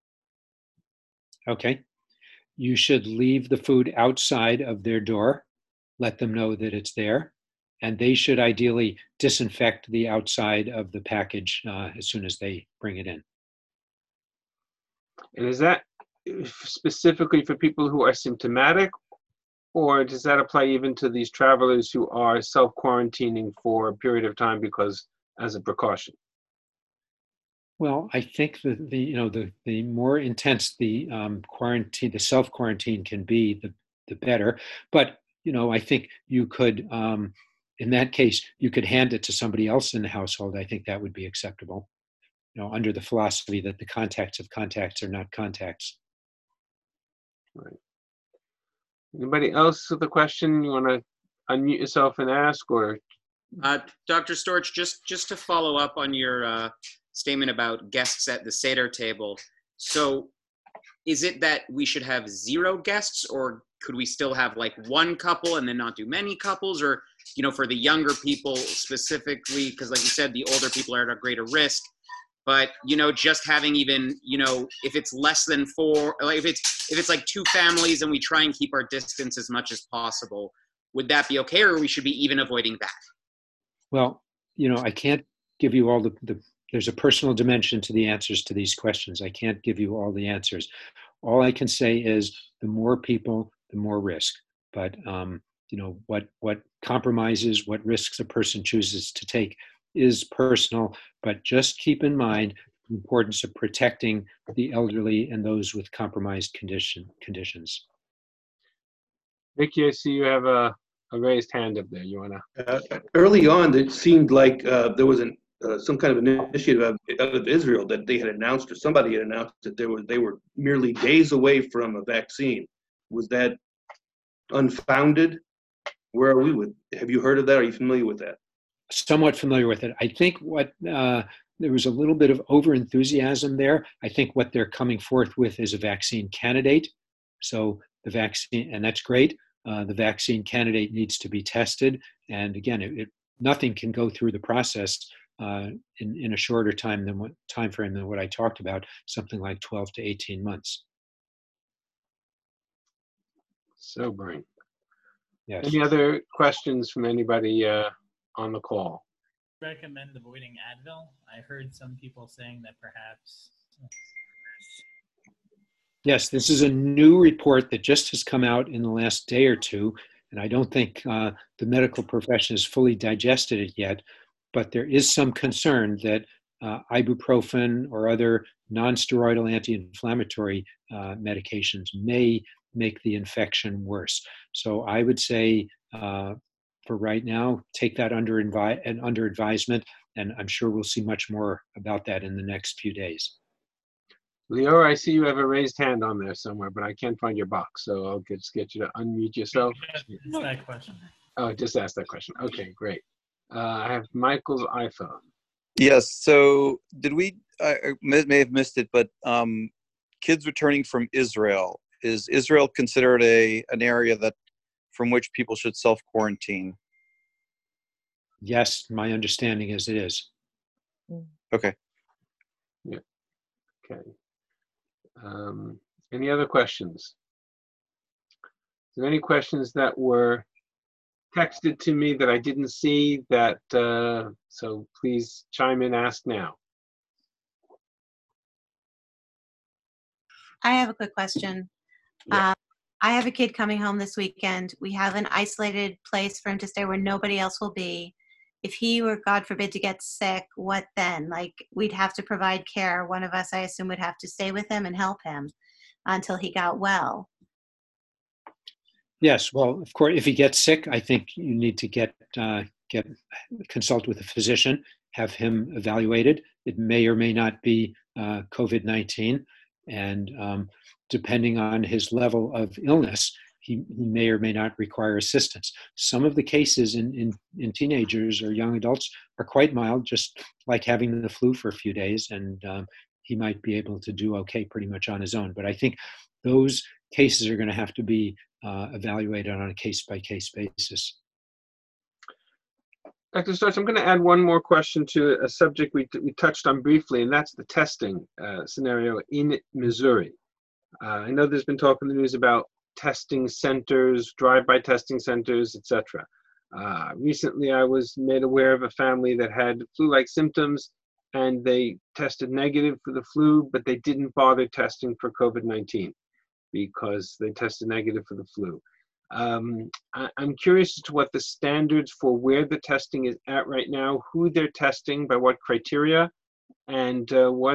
S2: Okay. You should leave the food outside of their door, let them know that it's there, and they should ideally disinfect the outside of the package as soon as they bring it in.
S1: And is that specifically for people who are symptomatic, or does that apply even to these travelers who are self-quarantining for a period of time because as a precaution?
S2: Well, I think that the more intense the quarantine, the self-quarantine can be, the better. But I think you could, in that case, you could hand it to somebody else in the household. I think that would be acceptable. Under the philosophy that the contacts of contacts are not contacts.
S1: Right. Anybody else with a question? You want to unmute yourself and ask, or?
S5: Dr. Storch, just to follow up on your statement about guests at the Seder table. So is it that we should have 0 guests, or could we still have like one couple and then not do many couples? Or, for the younger people specifically, because like you said, the older people are at a greater risk. But, just having even, if it's less than 4, like if it's like 2 families and we try and keep our distance as much as possible, would that be okay, or we should be even avoiding that?
S2: Well, I can't give you all there's a personal dimension to the answers to these questions. I can't give you all the answers. All I can say is the more people, the more risk. But, what compromises, what risks a person chooses to take is personal, but just keep in mind the importance of protecting the elderly and those with compromised conditions.
S1: Vicky, I see you have a raised hand up there. You want to?
S6: Early on, it seemed like there was some kind of initiative out of Israel that they had announced, or somebody had announced that they were merely days away from a vaccine. Was that unfounded? Where are we with? Have you heard of that? Are you familiar with that?
S2: Somewhat familiar with it. I think there was a little bit of over-enthusiasm there. I think what they're coming forth with is a vaccine candidate. So the vaccine, and that's great. The vaccine candidate needs to be tested. And again, nothing can go through the process in a shorter time frame than what I talked about, something like 12 to 18 months.
S1: Sobering.
S2: Yes.
S1: Any other questions from anybody on the call?
S7: Recommend avoiding Advil. I heard some people saying that perhaps.
S2: Yes, this is a new report that just has come out in the last day or two, and I don't think the medical profession has fully digested it yet, but there is some concern that ibuprofen or other non-steroidal anti-inflammatory medications may make the infection worse. So I would say for right now, take that under advisement, and I'm sure we'll see much more about that in the next few days.
S1: Lior, I see you have a raised hand on there somewhere, but I can't find your box, so I'll just get you to unmute yourself.
S7: It's that question.
S1: Oh, just ask that question. Okay, great. I have Michael's iPhone.
S8: Yes. So I may have missed it, but kids returning from Israel, is Israel considered an area from which people should self-quarantine?
S2: Yes, my understanding is it is.
S8: Okay.
S1: Yeah. Okay. Any other questions? Is there any questions that were texted to me that I didn't see that, so please chime in, ask now.
S9: I have a quick question.
S1: Yeah.
S9: I have a kid coming home this weekend. We have an isolated place for him to stay where nobody else will be. if he were, God forbid, to get sick, what then? Like, we'd have to provide care. One of us, I assume, would have to stay with him and help him until he got well.
S2: Yes, well, of course, if he gets sick, I think you need to get consult with a physician, have him evaluated. It may or may not be COVID-19, and depending on his level of illness, he may or may not require assistance. Some of the cases in teenagers or young adults are quite mild, just like having the flu for a few days, and he might be able to do okay pretty much on his own. But I think those cases are going to have to be evaluated on a case-by-case basis.
S1: Dr. Storch, I'm going to add one more question to a subject we touched on briefly, and that's the testing scenario in Missouri. I know there's been talk in the news about testing centers, drive-by testing centers, etc. Recently, I was made aware of a family that had flu-like symptoms, and they tested negative for the flu, but they didn't bother testing for COVID-19 because they tested negative for the flu. I'm curious as to what the standards for where the testing is at right now, who they're testing, by what criteria, and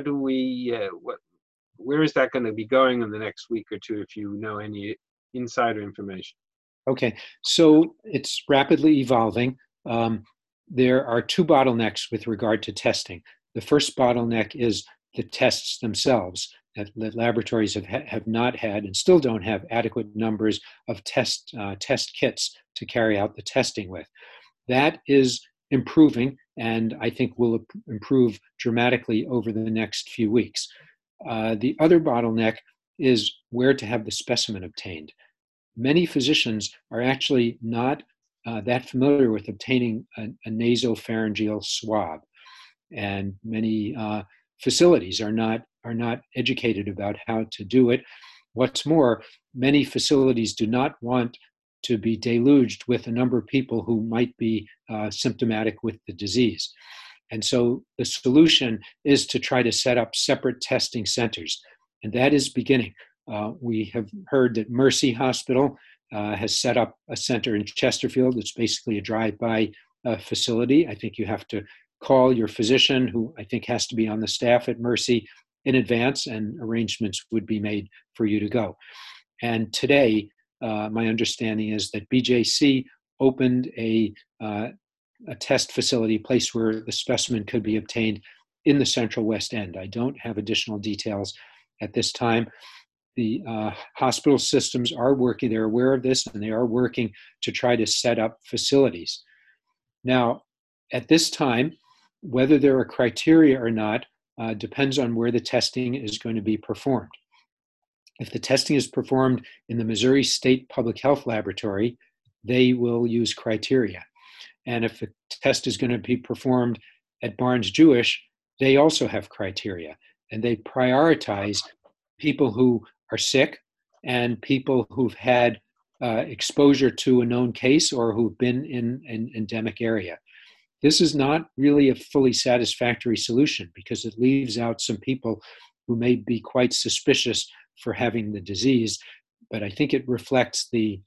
S1: where is that going to be going in the next week or two, if you know any insider information?
S2: Okay, so it's rapidly evolving. There are two bottlenecks with regard to testing. The first bottleneck is the tests themselves, that laboratories have not had and still don't have adequate numbers of test kits to carry out the testing with. That is improving, and I think will improve dramatically over the next few weeks. The other bottleneck is where to have the specimen obtained. Many physicians are actually not that familiar with obtaining a nasopharyngeal swab, and many facilities are not educated about how to do it. What's more, many facilities do not want to be deluged with a number of people who might be symptomatic with the disease. And so the solution is to try to set up separate testing centers, and that is beginning. We have heard that Mercy Hospital has set up a center in Chesterfield. It's basically a drive-by facility. I think you have to call your physician, who I think has to be on the staff at Mercy, in advance, and arrangements would be made for you to go. And today, my understanding is that BJC opened a test facility, a place where the specimen could be obtained in the Central West End. I don't have additional details at this time. The hospital systems are working, they're aware of this, and they are working to try to set up facilities. Now, at this time, whether there are criteria or not depends on where the testing is going to be performed. If the testing is performed in the Missouri State Public Health Laboratory, they will use criteria. And if the test is going to be performed at Barnes Jewish, they also have criteria. And they prioritize people who are sick and people who've had exposure to a known case or who've been in an endemic area. This is not really a fully satisfactory solution because it leaves out some people who may be quite suspicious for having the disease, but I think it reflects the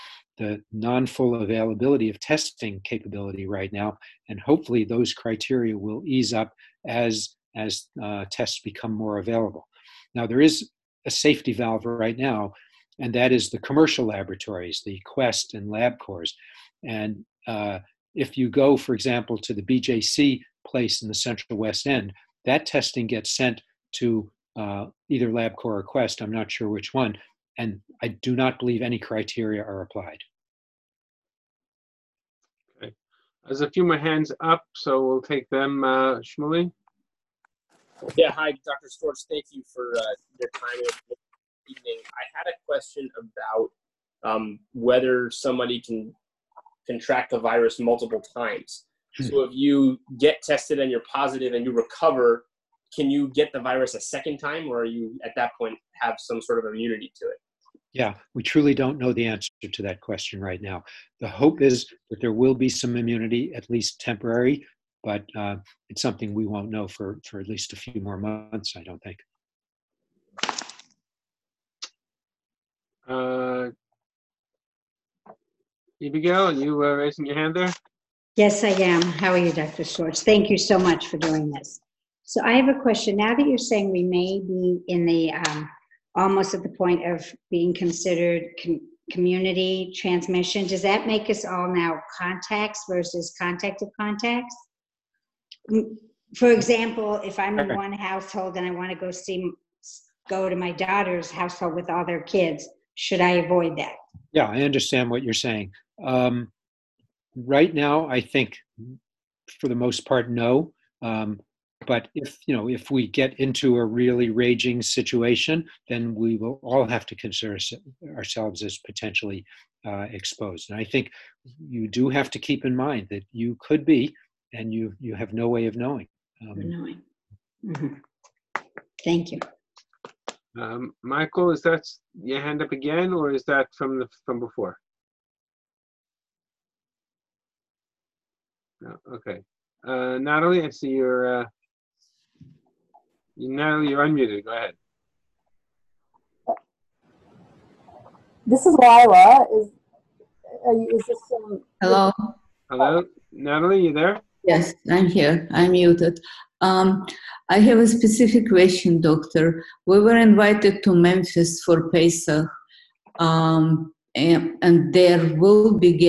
S2: non-full availability of testing capability right now, and hopefully those criteria will ease up as tests become more available. Now, there is a safety valve right now, and that is the commercial laboratories, the Quest and LabCorps. And if you go, for example, to the BJC place in the Central West End, that testing gets sent to either LabCorps or Quest, I'm not sure which one, and I do not believe any criteria are applied.
S1: Okay. There's a few more hands up, so we'll take them. Shmuley?
S10: Yeah, hi, Dr. Storch. Thank you for your time this evening. I had a question about whether somebody can contract the virus multiple times. So if you get tested and you're positive and you recover, can you get the virus a second time, or are you at that point have some sort of immunity to it?
S2: Yeah, we truly don't know the answer to that question right now. The hope is that there will be some immunity, at least temporary, but it's something we won't know for at least a few more months, I don't think.
S1: Abigail, you raising your hand there?
S11: Yes, I am. How are you, Dr. Schwartz? Thank you so much for doing this. So I have a question. Now that you're saying we may be in the almost at the point of being considered community transmission, does that make us all now contacts versus contacted contacts? For example, if I'm in one household and I want to go to my daughter's household with all their kids, should I avoid that?
S2: Yeah, I understand what you're saying. Right now, I think for the most part, no. But if we get into a really raging situation, then we will all have to consider ourselves as potentially exposed. And I think you do have to keep in mind that you could be, and you have no way of knowing.
S11: Thank you.
S1: Michael, is that your hand up again, or is that from before? No, okay. Natalie, I see Natalie, you're unmuted. Go ahead.
S12: This is Lila. Is this
S4: Hello?
S1: Hello, Natalie, you there?
S4: Yes, I'm here. I'm muted. I have a specific question, doctor. We were invited to Memphis for Pesach, and there will be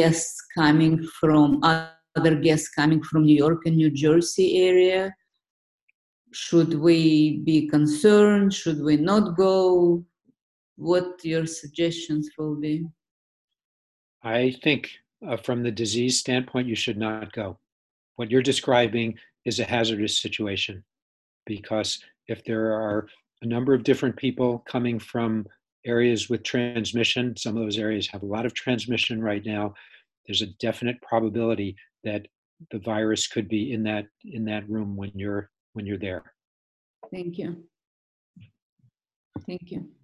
S4: other guests coming from New York and New Jersey area. Should we be concerned? Should we not go? What your suggestions will be?
S2: I think from the disease standpoint, you should not go. What you're describing is a hazardous situation, because if there are a number of different people coming from areas with transmission, some of those areas have a lot of transmission right now, there's a definite probability that the virus could be in that room when you're there.
S4: Thank you. Thank you.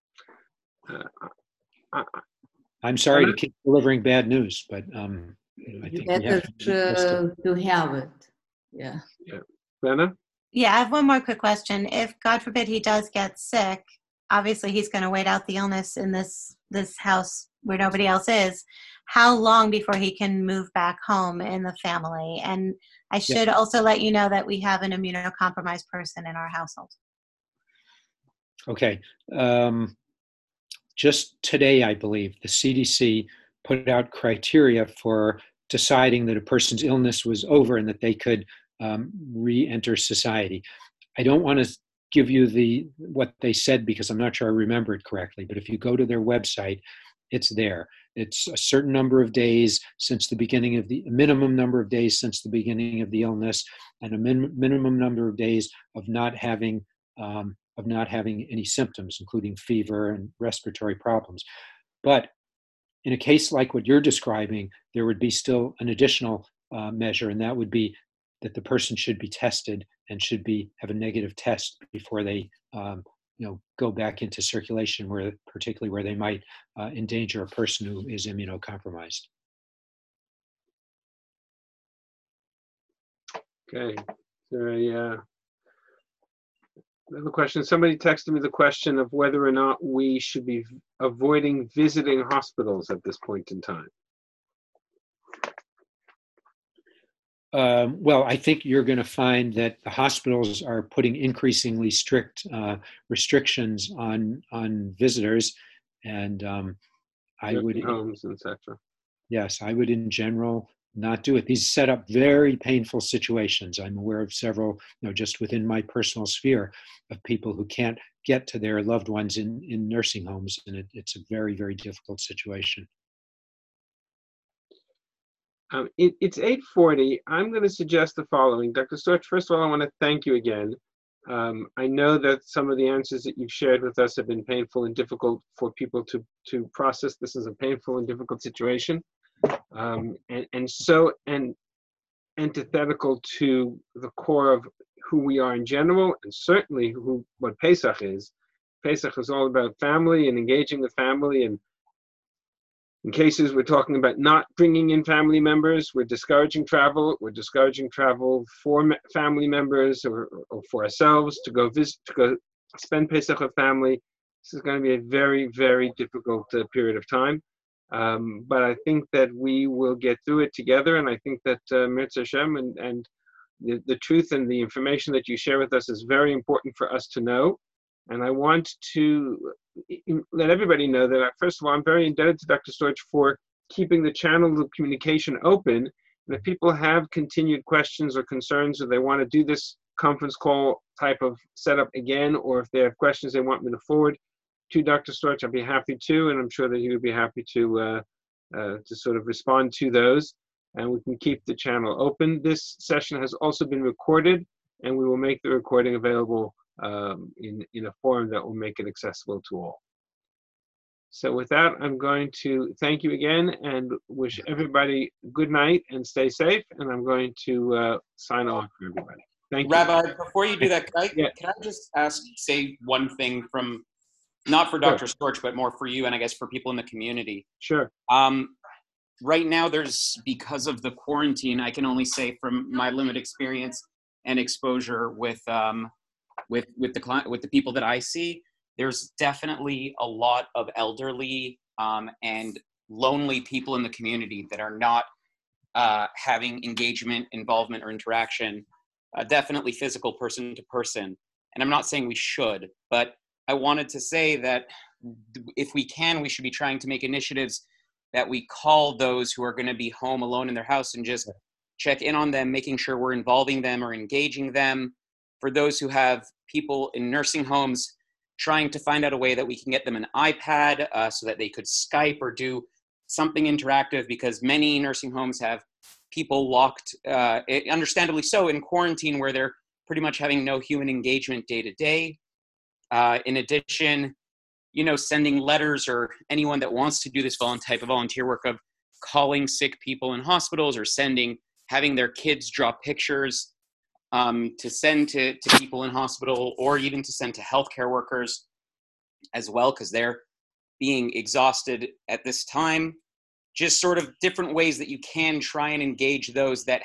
S2: I'm sorry to keep delivering bad news, but I think
S4: better to have it. Yeah.
S1: Lena?
S9: Yeah, I have one more quick question. If, God forbid, he does get sick, obviously he's going to wait out the illness in this house where nobody else is. How long before he can move back home in the family? And I should also let you know that we have an immunocompromised person in our household.
S2: Okay. Just today, I believe, the CDC put out criteria for deciding that a person's illness was over and that they could re-enter society. I don't want to give you what they said because I'm not sure I remember it correctly, but if you go to their website, it's there. It's a certain number of days since the beginning of a minimum number of days since the beginning of the illness, and a minimum number of days of not having any symptoms, including fever and respiratory problems. But in a case like what you're describing, there would be still an additional measure, and that would be that the person should be tested and should have a negative test before they go back into circulation, particularly where they might endanger a person who is immunocompromised.
S1: Okay. Another question. Somebody texted me the question of whether or not we should be avoiding visiting hospitals at this point in time.
S2: Well, I think you're going to find that the hospitals are putting increasingly strict restrictions on visitors, and I would
S1: homes, etc.
S2: Yes, I would in general not do it. These set up very painful situations. I'm aware of several, just within my personal sphere, of people who can't get to their loved ones in nursing homes, and it's a very, very difficult situation.
S1: It's 8:40. I'm going to suggest the following. Dr. Storch, first of all, I want to thank you again. I know that some of the answers that you've shared with us have been painful and difficult for people to process. This is a painful and difficult situation. And so antithetical to the core of who we are in general, and certainly what Pesach is. Pesach is all about family and engaging the family, and in cases we're talking about not bringing in family members, we're discouraging travel. We're discouraging travel for family members or for ourselves to go visit, to go spend Pesach with family. This is going to be a very, very difficult period of time. But I think that we will get through it together, and I think that Mirza Hashem and the truth and the information that you share with us is very important for us to know. And I want to let everybody know that, first of all, I'm very indebted to Dr. Storch for keeping the channel of communication open. And if people have continued questions or concerns, or they want to do this conference call type of setup again, or if they have questions they want me to forward to Dr. Storch, I'd be happy to, and I'm sure that he would be happy to sort of respond to those, and we can keep the channel open. This session has also been recorded, and we will make the recording available in a form that will make it accessible to all. So with that, I'm going to thank you again and wish everybody good night and stay safe, and I'm going to sign off for everybody. Thank you.
S5: Rabbi, before you do that, can I just say one thing from, not for Dr. Storch, but more for you and I guess for people in the community.
S1: Sure.
S5: Right now, because of the quarantine, I can only say from my limited experience and exposure with the people that I see, there's definitely a lot of elderly and lonely people in the community that are not having engagement, involvement, or interaction, definitely physical person to person. And I'm not saying we should, but I wanted to say that if we can, we should be trying to make initiatives that we call those who are going to be home alone in their house and just check in on them, making sure we're involving them or engaging them. For those who have people in nursing homes, trying to find out a way that we can get them an iPad so that they could Skype or do something interactive, because many nursing homes have people locked, understandably so, in quarantine where they're pretty much having no human engagement day to day. In addition, sending letters, or anyone that wants to do this type of volunteer work of calling sick people in hospitals, or having their kids draw pictures to send to people in hospital, or even to send to healthcare workers as well, because they're being exhausted at this time. Just sort of different ways that you can try and engage those that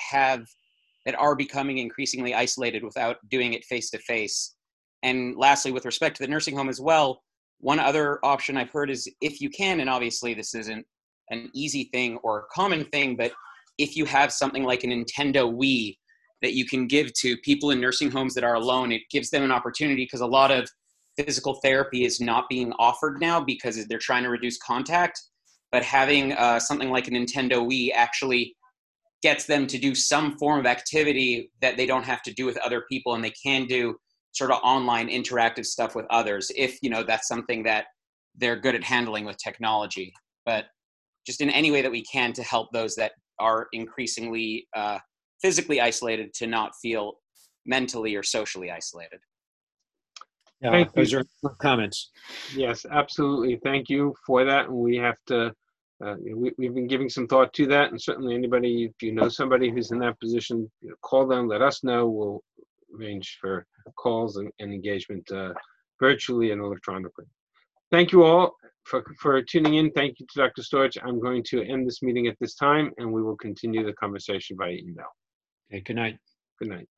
S5: are becoming increasingly isolated without doing it face to face. And lastly, with respect to the nursing home as well, one other option I've heard is, if you can, and obviously this isn't an easy thing or a common thing, but if you have something like a Nintendo Wii that you can give to people in nursing homes that are alone, it gives them an opportunity, because a lot of physical therapy is not being offered now because they're trying to reduce contact. But having something like a Nintendo Wii actually gets them to do some form of activity that they don't have to do with other people, and they can do sort of online interactive stuff with others, if that's something that they're good at handling with technology. But just in any way that we can to help those that are increasingly physically isolated to not feel mentally or socially isolated.
S2: Yeah, those are comments.
S1: Yes, absolutely. Thank you for that. And we have to, we've been giving some thought to that. And certainly anybody, if you know somebody who's in that position, call them, let us know. We'll arrange for calls and engagement virtually and electronically. Thank you all for tuning in. Thank you to Dr. Storch. I'm going to end this meeting at this time, and we will continue the conversation by email.
S2: Okay, good night.
S1: Good night.